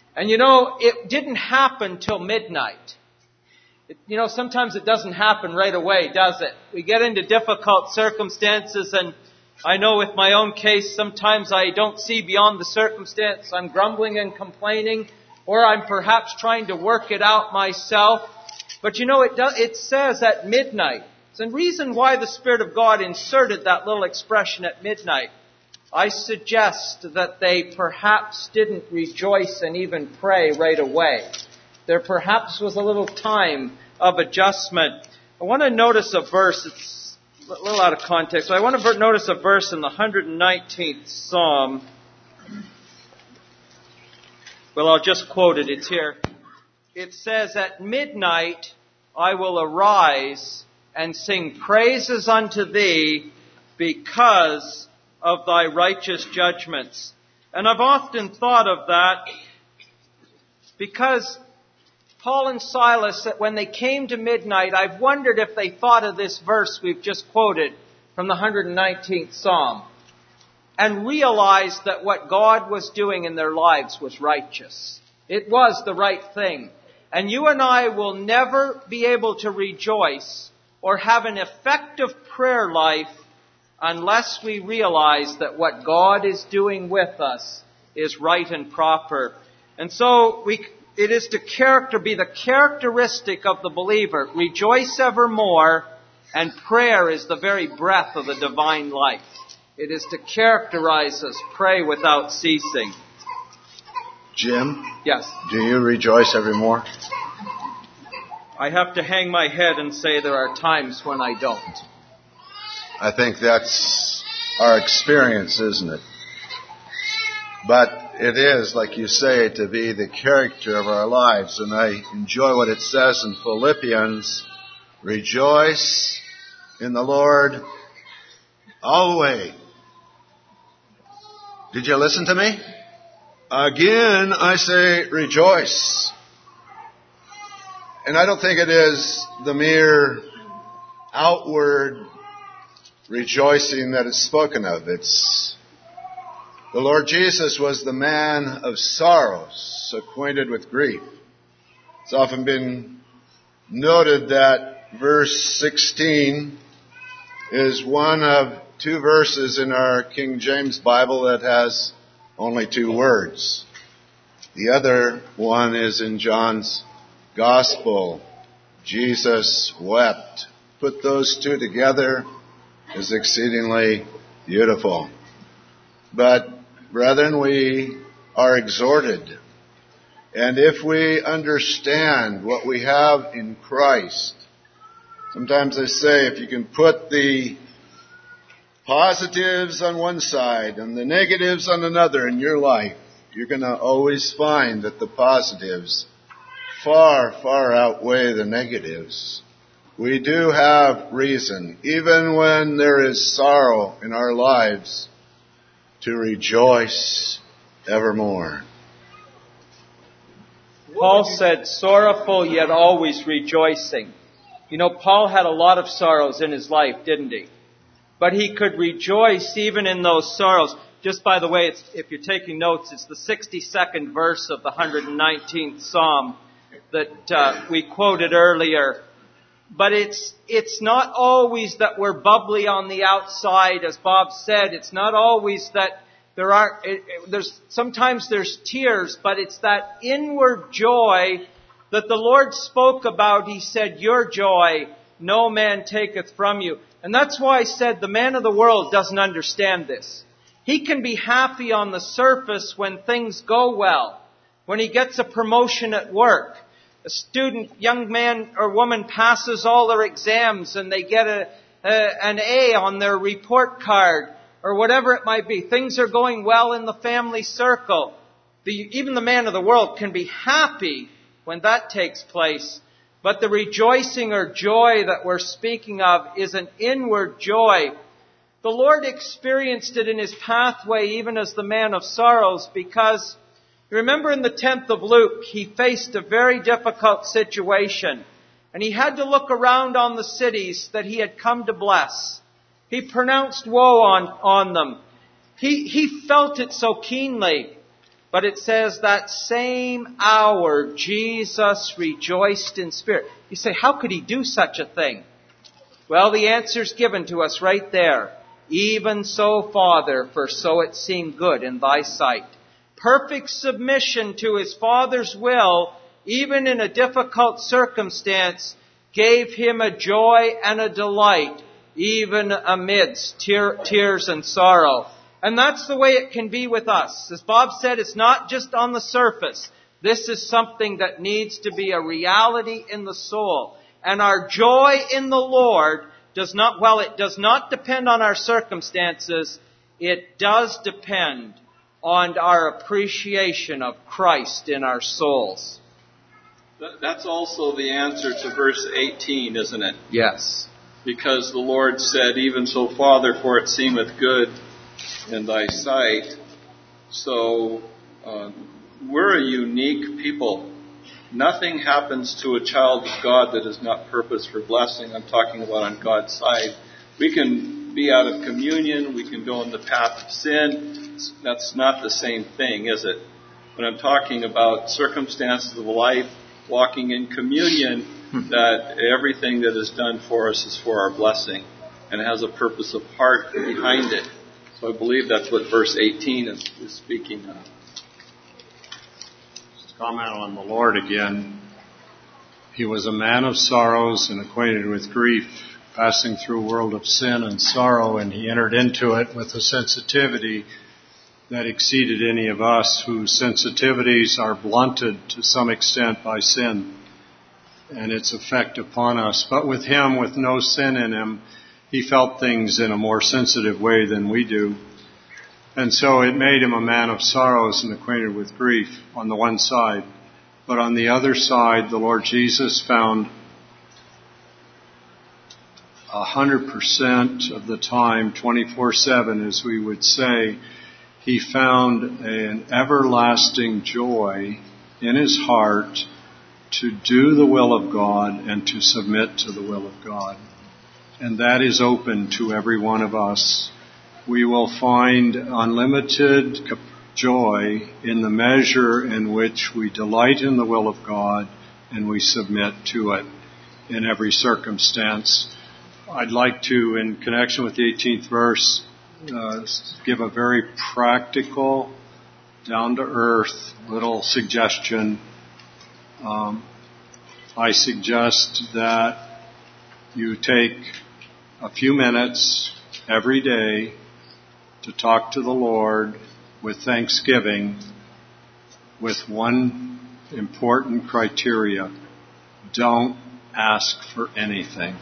And you know, it didn't happen till midnight. It, you know, sometimes it doesn't happen right away, does it? We get into difficult circumstances, and I know with my own case, sometimes I don't see beyond the circumstance. I'm grumbling and complaining, or I'm perhaps trying to work it out myself. But you know, it does, it says at midnight. It's the reason why the Spirit of God inserted that little expression at midnight. I suggest that they perhaps didn't rejoice and even pray right away. There perhaps was a little time of adjustment. I want to notice a verse. It's a little out of context. So I want to notice a verse in the one hundred nineteenth Psalm. Well, I'll just quote it. It's here. It says, "At midnight I will arise and sing praises unto thee because of thy righteous judgments." And I've often thought of that because Paul and Silas, when they came to midnight, I've wondered if they thought of this verse we've just quoted from the one hundred nineteenth Psalm and realized that what God was doing in their lives was righteous. It was the right thing. And you and I will never be able to rejoice or have an effective prayer life unless we realize that what God is doing with us is right and proper. And so we, it is to character, be the characteristic of the believer. Rejoice evermore, and prayer is the very breath of the divine life. It is to characterize us, pray without ceasing. Jim? Yes. Do you rejoice evermore? I have to hang my head and say there are times when I don't. I think that's our experience, isn't it? But it is, like you say, to be the character of our lives. And I enjoy what it says in Philippians, rejoice in the Lord always. Did you listen to me? Again, I say rejoice. And I don't think it is the mere outward rejoicing that is spoken of. It's the Lord Jesus was the man of sorrows, acquainted with grief. It's often been noted that verse sixteen is one of two verses in our King James Bible that has only two words. The other one is in John's Gospel. Jesus wept. Put those two together is exceedingly beautiful. But, brethren, we are exhorted. And if we understand what we have in Christ, sometimes I say if you can put the positives on one side and the negatives on another in your life, you're going to always find that the positives far, far outweigh the negatives. We do have reason, even when there is sorrow in our lives, to rejoice evermore. Paul said, sorrowful yet always rejoicing. You know, Paul had a lot of sorrows in his life, didn't he? But he could rejoice even in those sorrows. Just by the way, it's, if you're taking notes, it's the sixty-second verse of the one hundred nineteenth Psalm that uh, we quoted earlier. But it's it's not always that we're bubbly on the outside, as Bob said. It's not always that there are. It, it, there's sometimes there's tears, but it's that inward joy that the Lord spoke about. He said, "Your joy no man taketh from you." And that's why I said the man of the world doesn't understand this. He can be happy on the surface when things go well, when he gets a promotion at work. A student, young man or woman passes all their exams and they get a, a, an A on their report card or whatever it might be. Things are going well in the family circle. The, even the man of the world can be happy when that takes place. But the rejoicing or joy that we're speaking of is an inward joy. The Lord experienced it in His pathway even as the man of sorrows, because remember in the tenth of Luke, He faced a very difficult situation. And He had to look around on the cities that He had come to bless. He pronounced woe on, on them. He, he felt it so keenly. But it says that same hour Jesus rejoiced in spirit. You say, how could he do such a thing? Well, the answer's given to us right there. Even so, Father, for so it seemed good in thy sight. Perfect submission to his Father's will, even in a difficult circumstance, gave him a joy and a delight, even amidst tear, tears and sorrow. And that's the way it can be with us. As Bob said, it's not just on the surface. This is something that needs to be a reality in the soul. And our joy in the Lord does not, well, it does not depend on our circumstances. It does depend on our appreciation of Christ in our souls. That's also the answer to verse eighteen, isn't it? Yes. Because the Lord said, even so, Father, for it seemeth good in thy sight. So uh, we're a unique people. Nothing happens to a child of God that is not purposed for blessing. I'm talking about on God's side. We can be out of communion. We can go in the path of sin. That's not the same thing, is it? When I'm talking about circumstances of life, walking in communion, that everything that is done for us is for our blessing and has a purpose of heart behind it. So I believe that's what verse eighteen is, is speaking of. Just comment on the Lord again. He was a man of sorrows and acquainted with grief, passing through a world of sin and sorrow, and he entered into it with a sensitivity that exceeded any of us whose sensitivities are blunted to some extent by sin and its effect upon us. But with him, with no sin in him, he felt things in a more sensitive way than we do. And so it made him a man of sorrows and acquainted with grief on the one side. But on the other side, the Lord Jesus found a hundred percent of the time, twenty-four seven, as we would say, he found an everlasting joy in his heart to do the will of God and to submit to the will of God. And that is open to every one of us. We will find unlimited joy in the measure in which we delight in the will of God and we submit to it in every circumstance. I'd like to, in connection with the eighteenth verse, uh, give a very practical, down-to-earth little suggestion. Um, I suggest that you take a few minutes every day to talk to the Lord with thanksgiving, with one important criteria. Don't ask for anything.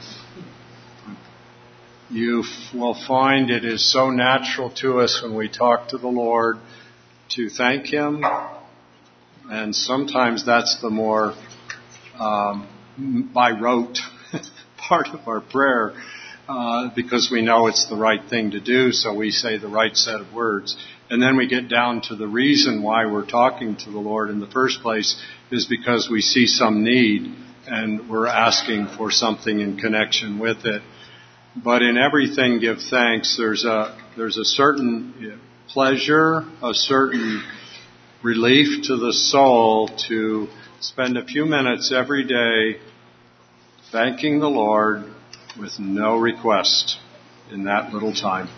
You will find it is so natural to us when we talk to the Lord to thank Him, and sometimes that's the more um, by rote part of our prayer, uh, because we know it's the right thing to do, so we say the right set of words. And then we get down to the reason why we're talking to the Lord in the first place is because we see some need and we're asking for something in connection with it. But in everything give thanks. There's a there's a certain pleasure, a certain relief to the soul to spend a few minutes every day thanking the Lord with no request in that little time.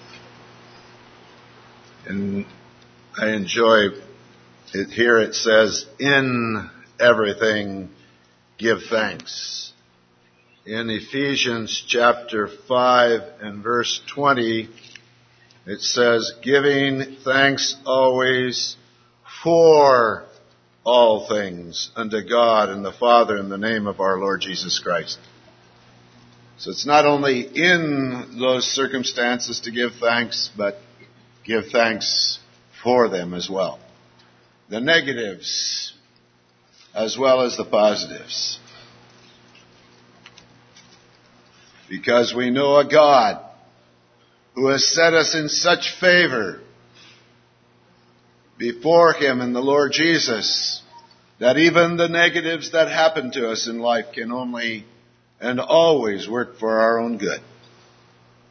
And I enjoy it here. It says, in everything give thanks. In Ephesians chapter five and verse twenty, it says, giving thanks always for all things unto God and the Father in the name of our Lord Jesus Christ. So it's not only in those circumstances to give thanks, but give thanks for them as well. The negatives as well as the positives. Because we know a God who has set us in such favor before Him in the Lord Jesus that even the negatives that happen to us in life can only and always work for our own good.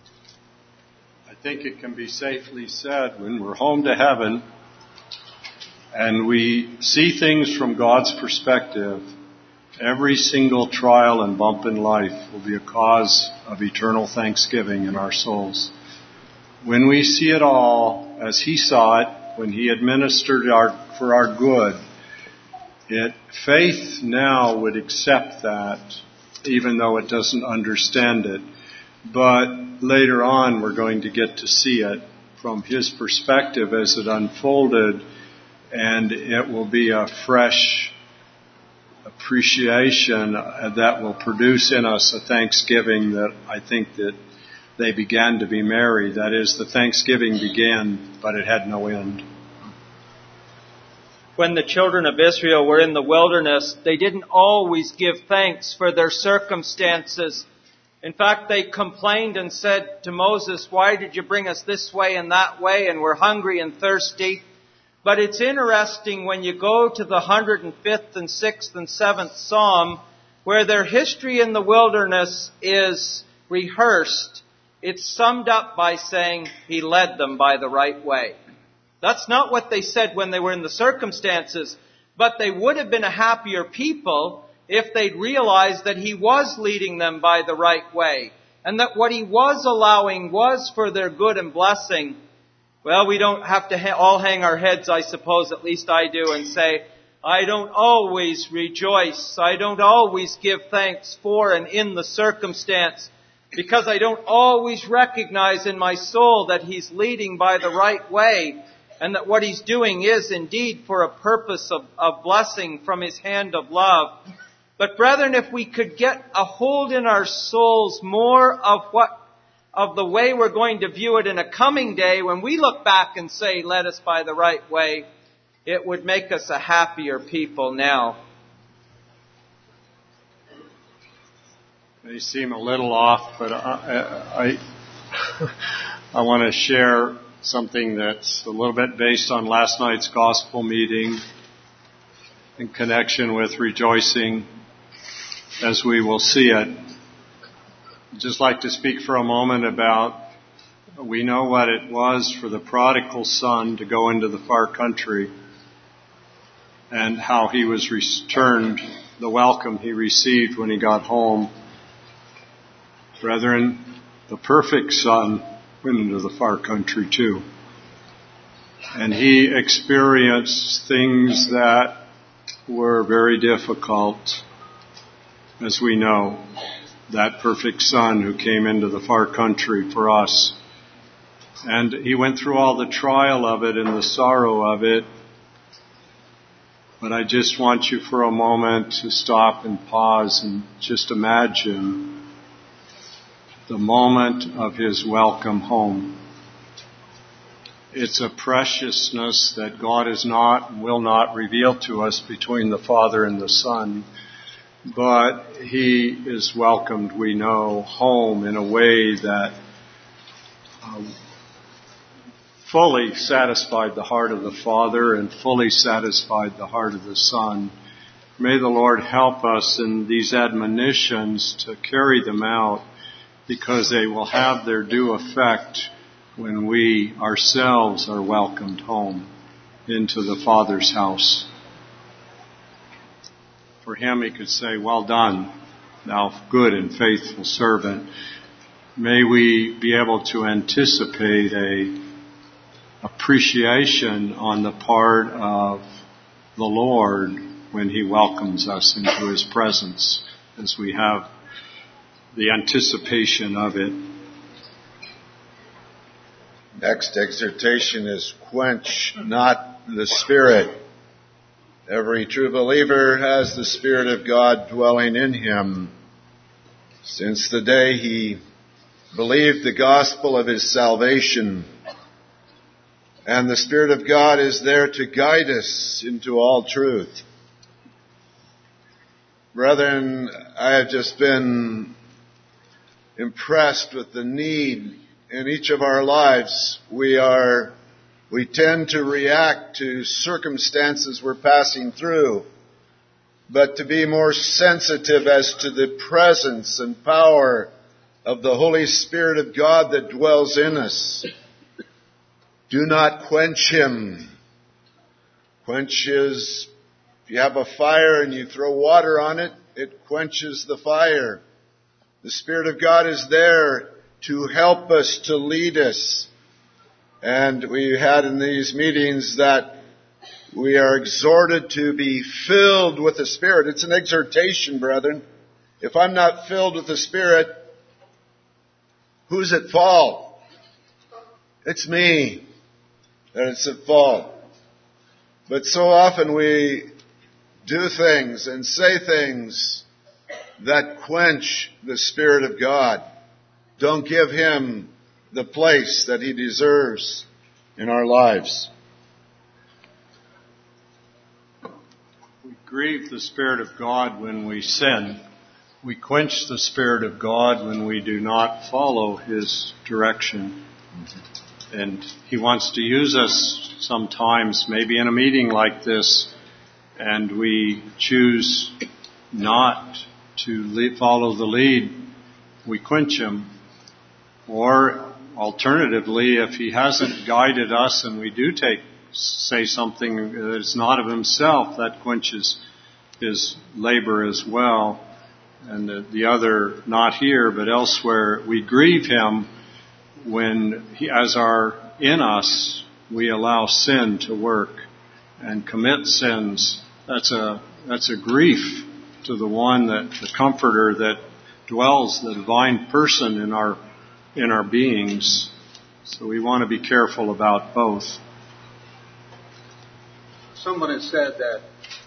I think it can be safely said when we're home to heaven and we see things from God's perspective, every single trial and bump in life will be a cause of eternal thanksgiving in our souls. When we see it all as He saw it, when He administered our, for our good, it, faith now would accept that, even though it doesn't understand it. But later on, we're going to get to see it from His perspective as it unfolded, and it will be a fresh appreciation that will produce in us a thanksgiving that I think that they began to be married. That is, the thanksgiving began, but it had no end. When the children of Israel were in the wilderness, they didn't always give thanks for their circumstances. In fact, they complained and said to Moses, "Why did you bring us this way and that way, and we're hungry and thirsty?" But it's interesting when you go to the one hundred fifth and sixth and seventh Psalm, where their history in the wilderness is rehearsed. It's summed up by saying, He led them by the right way. That's not what they said when they were in the circumstances, but they would have been a happier people if they'd realized that He was leading them by the right way, and that what He was allowing was for their good and blessing. Well, we don't have to ha- all hang our heads, I suppose, at least I do, and say, I don't always rejoice, I don't always give thanks for and in the circumstance, because I don't always recognize in my soul that He's leading by the right way, and that what He's doing is indeed for a purpose of, of blessing from His hand of love. But brethren, if we could get a hold in our souls more of what, of the way we're going to view it in a coming day, when we look back and say, led us by the right way, it would make us a happier people now. They seem a little off, but I, I, I want to share something that's a little bit based on last night's gospel meeting in connection with rejoicing as we will see it. I'd just like to speak for a moment about, we know what it was for the prodigal son to go into the far country and how he was returned, the welcome he received when he got home. Brethren, the perfect son went into the far country too. And he experienced things that were very difficult, as we know. That perfect son who came into the far country for us. And he went through all the trial of it and the sorrow of it. But I just want you for a moment to stop and pause and just imagine the moment of his welcome home. It's a preciousness that God is not and will not reveal to us between the Father and the Son. But he is welcomed, we know, home in a way that um, fully satisfied the heart of the Father and fully satisfied the heart of the Son. May the Lord help us in these admonitions to carry them out, because they will have their due effect when we ourselves are welcomed home into the Father's house. For him, he could say, well done, thou good and faithful servant. May we be able to anticipate a appreciation on the part of the Lord when he welcomes us into his presence, as we have the anticipation of it. Next exhortation is quench not the Spirit. Every true believer has the Spirit of God dwelling in him. Since the day he believed the gospel of his salvation, and the Spirit of God is there to guide us into all truth. Brethren, I have just been impressed with the need in each of our lives. We are, we tend to react to circumstances we're passing through, but to be more sensitive as to the presence and power of the Holy Spirit of God that dwells in us. Do not quench him. quenches. If you have a fire and you throw water on it, it quenches the fire. The Spirit of God is there to help us, to lead us. And we had in these meetings that we are exhorted to be filled with the Spirit. It's an exhortation, brethren. If I'm not filled with the Spirit, who's at fault? It's me that it's at fault. But so often we do things and say things that quench the Spirit of God. Don't give Him the place that He deserves in our lives. We grieve the Spirit of God when we sin. We quench the Spirit of God when we do not follow His direction. And He wants to use us sometimes, maybe in a meeting like this, and we choose not to lead, follow the lead. We quench Him. Or alternatively, if He hasn't guided us and we do take say something that is not of Himself, that quenches His labor as well. And the, the other, not here but elsewhere, we grieve Him when He, as our in us, we allow sin to work and commit sins. That's a that's a grief to the one that the Comforter that dwells, the divine person in our in our beings. So we want to be careful about both. Someone has said that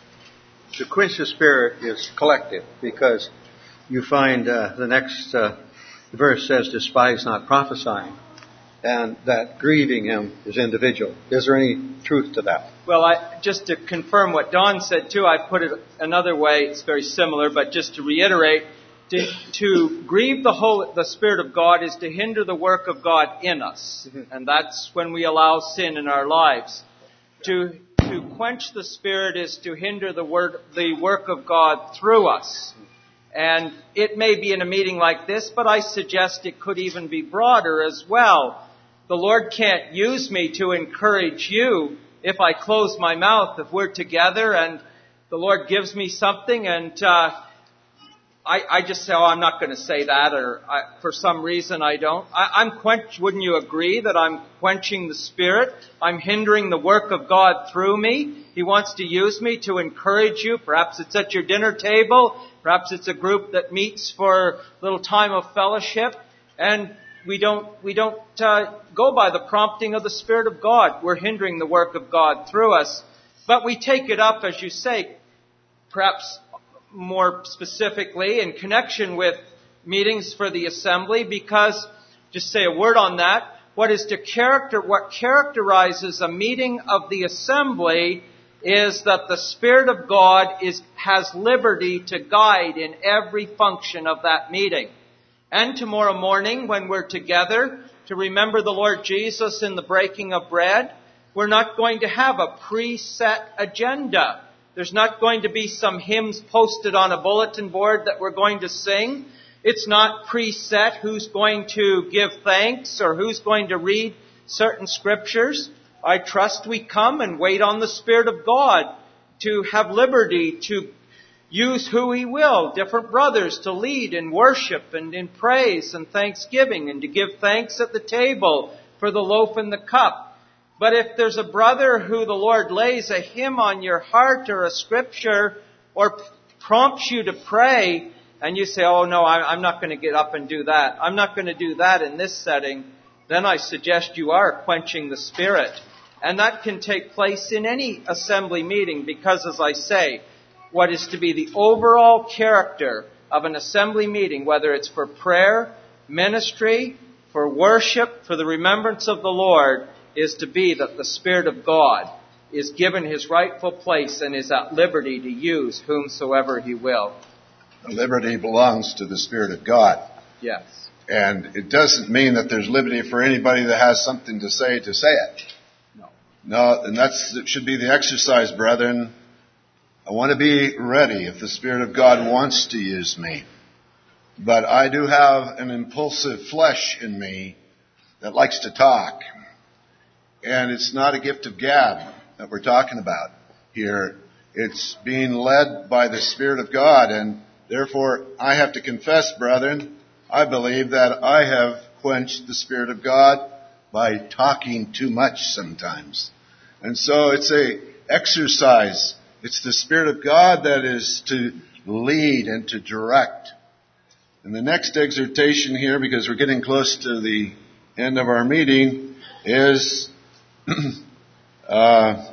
to quench the Spirit is collective, because you find uh, the next uh, verse says, despise not prophesying, and that grieving Him is individual. Is there any truth to that? Well, I, just to confirm what Don said too, I put it another way. It's very similar, but just to reiterate, to, to grieve the whole, the Spirit of God is to hinder the work of God in us, mm-hmm. and that's when we allow sin in our lives. To to quench the Spirit is to hinder the word, the work of God through us. And it may be in a meeting like this, but I suggest it could even be broader as well. The Lord can't use me to encourage you if I close my mouth, if we're together and the Lord gives me something and uh, I, I just say, oh, I'm not going to say that, or I, for some reason I don't. I, I'm quench. Wouldn't you agree that I'm quenching the Spirit? I'm hindering the work of God through me. He wants to use me to encourage you. Perhaps it's at your dinner table. Perhaps it's a group that meets for a little time of fellowship. And we don't, we don't uh, go by the prompting of the Spirit of God. We're hindering the work of God through us. But we take it up, as you say, perhaps more specifically in connection with meetings for the assembly, because, just say a word on that, what is to character, what characterizes a meeting of the assembly is that the Spirit of God is, has liberty to guide in every function of that meeting. And tomorrow morning, when we're together to remember the Lord Jesus in the breaking of bread, we're not going to have a preset agenda. There's not going to be some hymns posted on a bulletin board that we're going to sing. It's not preset who's going to give thanks or who's going to read certain scriptures. I trust we come and wait on the Spirit of God to have liberty to use who He will, different brothers to lead in worship and in praise and thanksgiving, and to give thanks at the table for the loaf and the cup. But if there's a brother who the Lord lays a hymn on your heart or a scripture or prompts you to pray, and you say, oh no, I'm not going to get up and do that. I'm not going to do that in this setting. Then I suggest you are quenching the Spirit. And that can take place in any assembly meeting, because, as I say, what is to be the overall character of an assembly meeting, whether it's for prayer, ministry, for worship, for the remembrance of the Lord, is to be that the Spirit of God is given His rightful place and is at liberty to use whomsoever He will. Liberty belongs to the Spirit of God. Yes. And it doesn't mean that there's liberty for anybody that has something to say to say it. No. No, and that's, that should be the exercise, brethren. I want to be ready if the Spirit of God wants to use me. But I do have an impulsive flesh in me that likes to talk. And it's not a gift of gab that we're talking about. here. It's being led by the Spirit of God, and therefore I have to confess, brethren, I believe that I have quenched the Spirit of God by talking too much sometimes. And so it's a exercise. It's the Spirit of God that is to lead and to direct. And the next exhortation here, because we're getting close to the end of our meeting, is uh,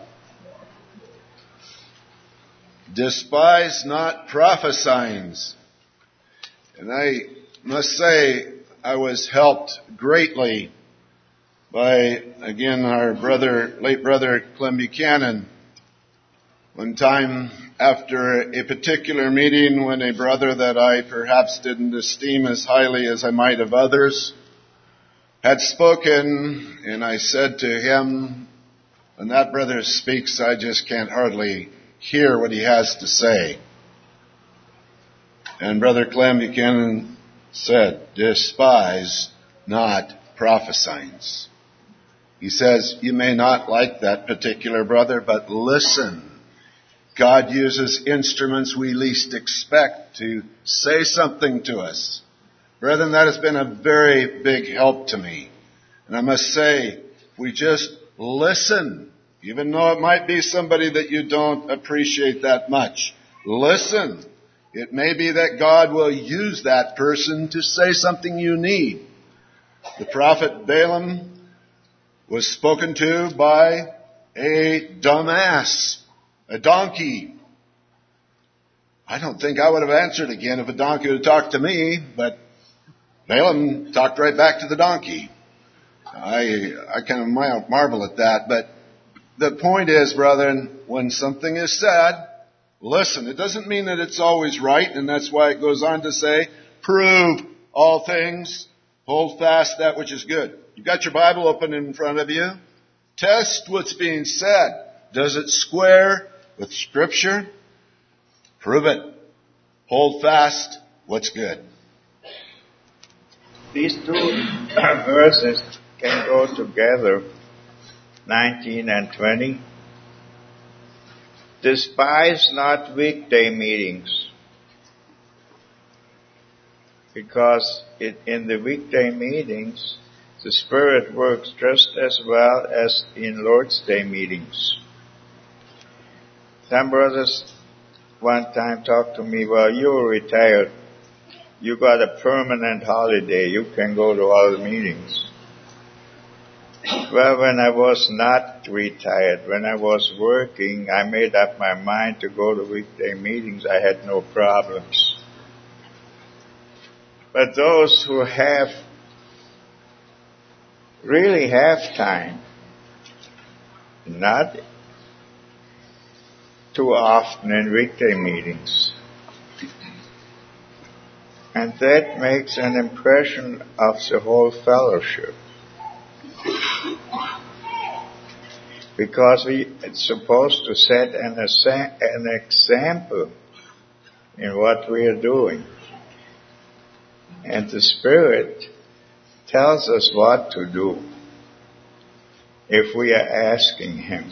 despise not prophesying. And I must say, I was helped greatly by, again, our brother, late brother Clem Buchanan. One time after a particular meeting when a brother that I perhaps didn't esteem as highly as I might of others had spoken, and I said to him, when that brother speaks, I just can't hardly hear what he has to say. And Brother Clem Buchanan said, despise not prophesying. He says, you may not like that particular brother, but listen. God uses instruments we least expect to say something to us. Brethren, that has been a very big help to me. And I must say, if we just listen, even though it might be somebody that you don't appreciate that much, listen. It may be that God will use that person to say something you need. The prophet Balaam was spoken to by a dumbass, a donkey. I don't think I would have answered again if a donkey would have talked to me, but Balaam talked right back to the donkey. I I kind of marvel at that, but the point is, brethren, when something is said, listen. It doesn't mean that it's always right, and that's why it goes on to say, prove all things, hold fast that which is good. You've got your Bible open in front of you. Test what's being said. Does it square with Scripture? Prove it. Hold fast what's good. These two verses can go together, nineteen and twenty. Despise not weekday meetings, because it, in the weekday meetings, the Spirit works just as well as in Lord's Day meetings. Some brothers one time talked to me, well, you're retired. You got a permanent holiday. You can go to all the meetings. Well, when I was not retired, when I was working, I made up my mind to go to weekday meetings. I had no problems. But those who have, really have time, not too often in weekday meetings. And that makes an impression of the whole fellowship. Because we, it's supposed to set an, an example in what we are doing. And the Spirit tells us what to do if we are asking Him.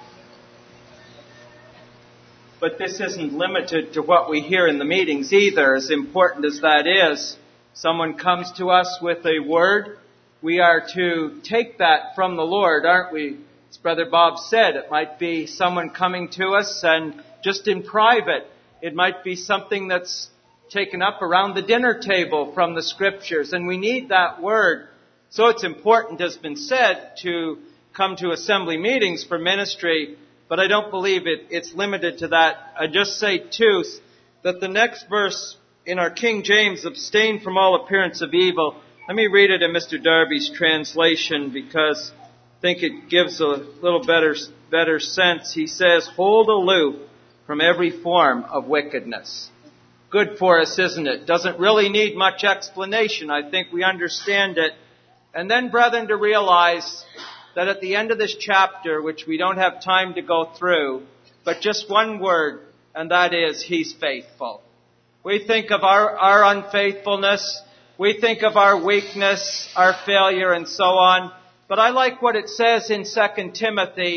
But this isn't limited to what we hear in the meetings either, as important as that is. Someone comes to us with a word, we are to take that from the Lord, aren't we? As Brother Bob said, it might be someone coming to us and just in private. It might be something that's taken up around the dinner table from the Scriptures, and we need that word. So it's important, as has been said, to come to assembly meetings for ministry, but I don't believe it, it's limited to that. I just say, too, that the next verse in our King James, abstain from all appearance of evil. Let me read it in Mister Darby's translation because I think it gives a little better, better sense. He says, hold aloof from every form of wickedness. Good for us, isn't it? Doesn't really need much explanation. I think we understand it. And then, brethren, to realize that at the end of this chapter, which we don't have time to go through, but just one word, and that is, He's faithful. We think of our, our unfaithfulness, we think of our weakness, our failure, and so on. But I like what it says in Second Timothy,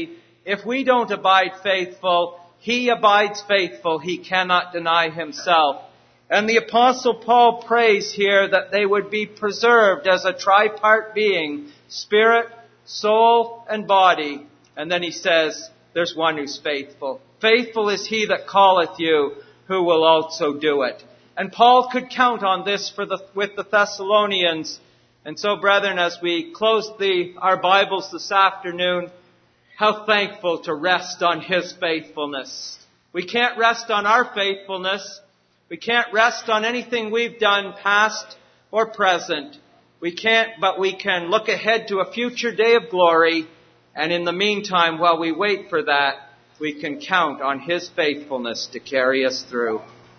if we don't abide faithful, He abides faithful. He cannot deny Himself. And the Apostle Paul prays here that they would be preserved as a tripart being, spirit, soul, and body. And then he says, there's one who's faithful. Faithful is He that calleth you, who will also do it. And Paul could count on this for the, with the Thessalonians. And so, brethren, as we close the, our Bibles this afternoon, how thankful to rest on His faithfulness. We can't rest on our faithfulness. We can't rest on anything we've done past or present. We can't, but we can look ahead to a future day of glory. And in the meantime, while we wait for that, we can count on His faithfulness to carry us through.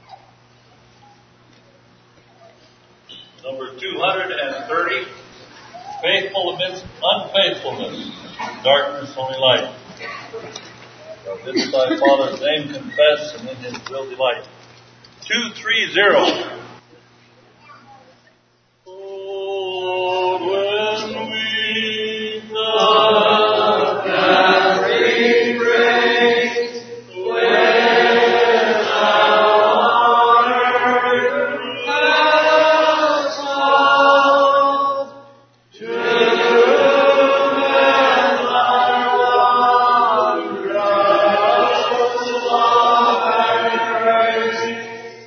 Number two hundred thirty, faithful amidst unfaithfulness, darkness only light. Thou didst thy Father's name confess, and in His will delight. two three zero. Oh, when we love every grace, when our heart has sought to and our wondrous love and grace.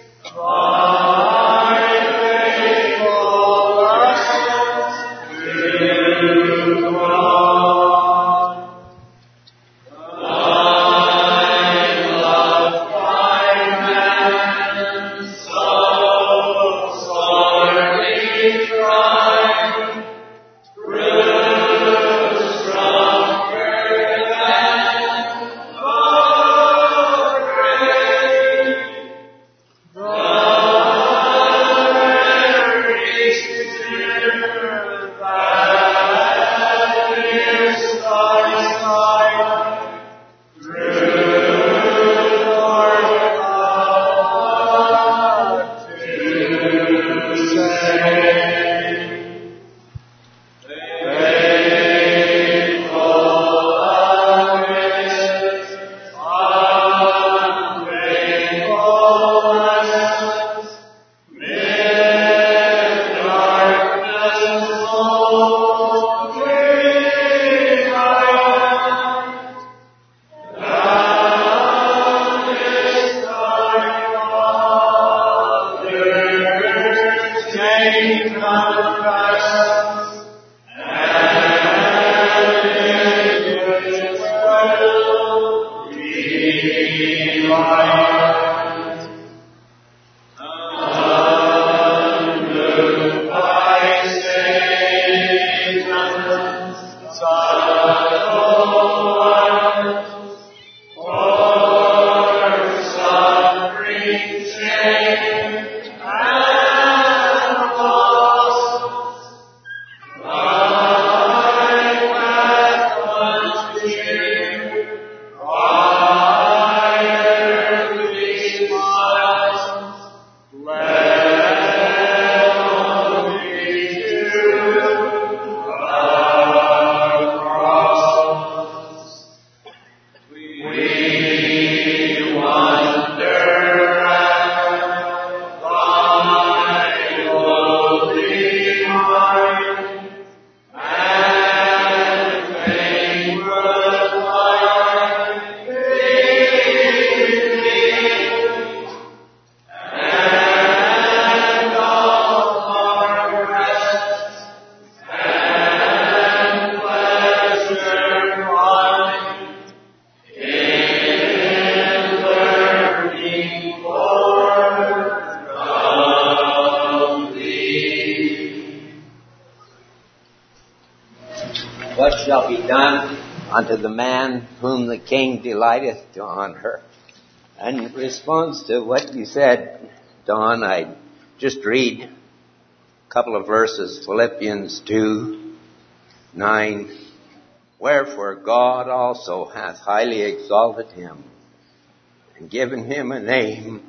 What shall be done unto the man whom the king delighteth to honor? And in response to what you said, Don, I just read a couple of verses, Philippians two, nine. Wherefore God also hath highly exalted him, and given him a name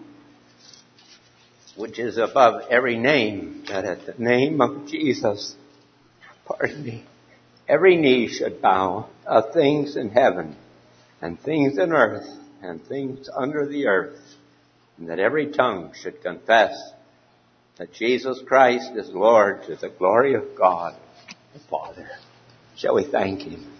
which is above every name, that at the name of Jesus, pardon me, every knee should bow, of things in heaven and things in earth and things under the earth, and that every tongue should confess that Jesus Christ is Lord to the glory of God the Father. Shall we thank Him?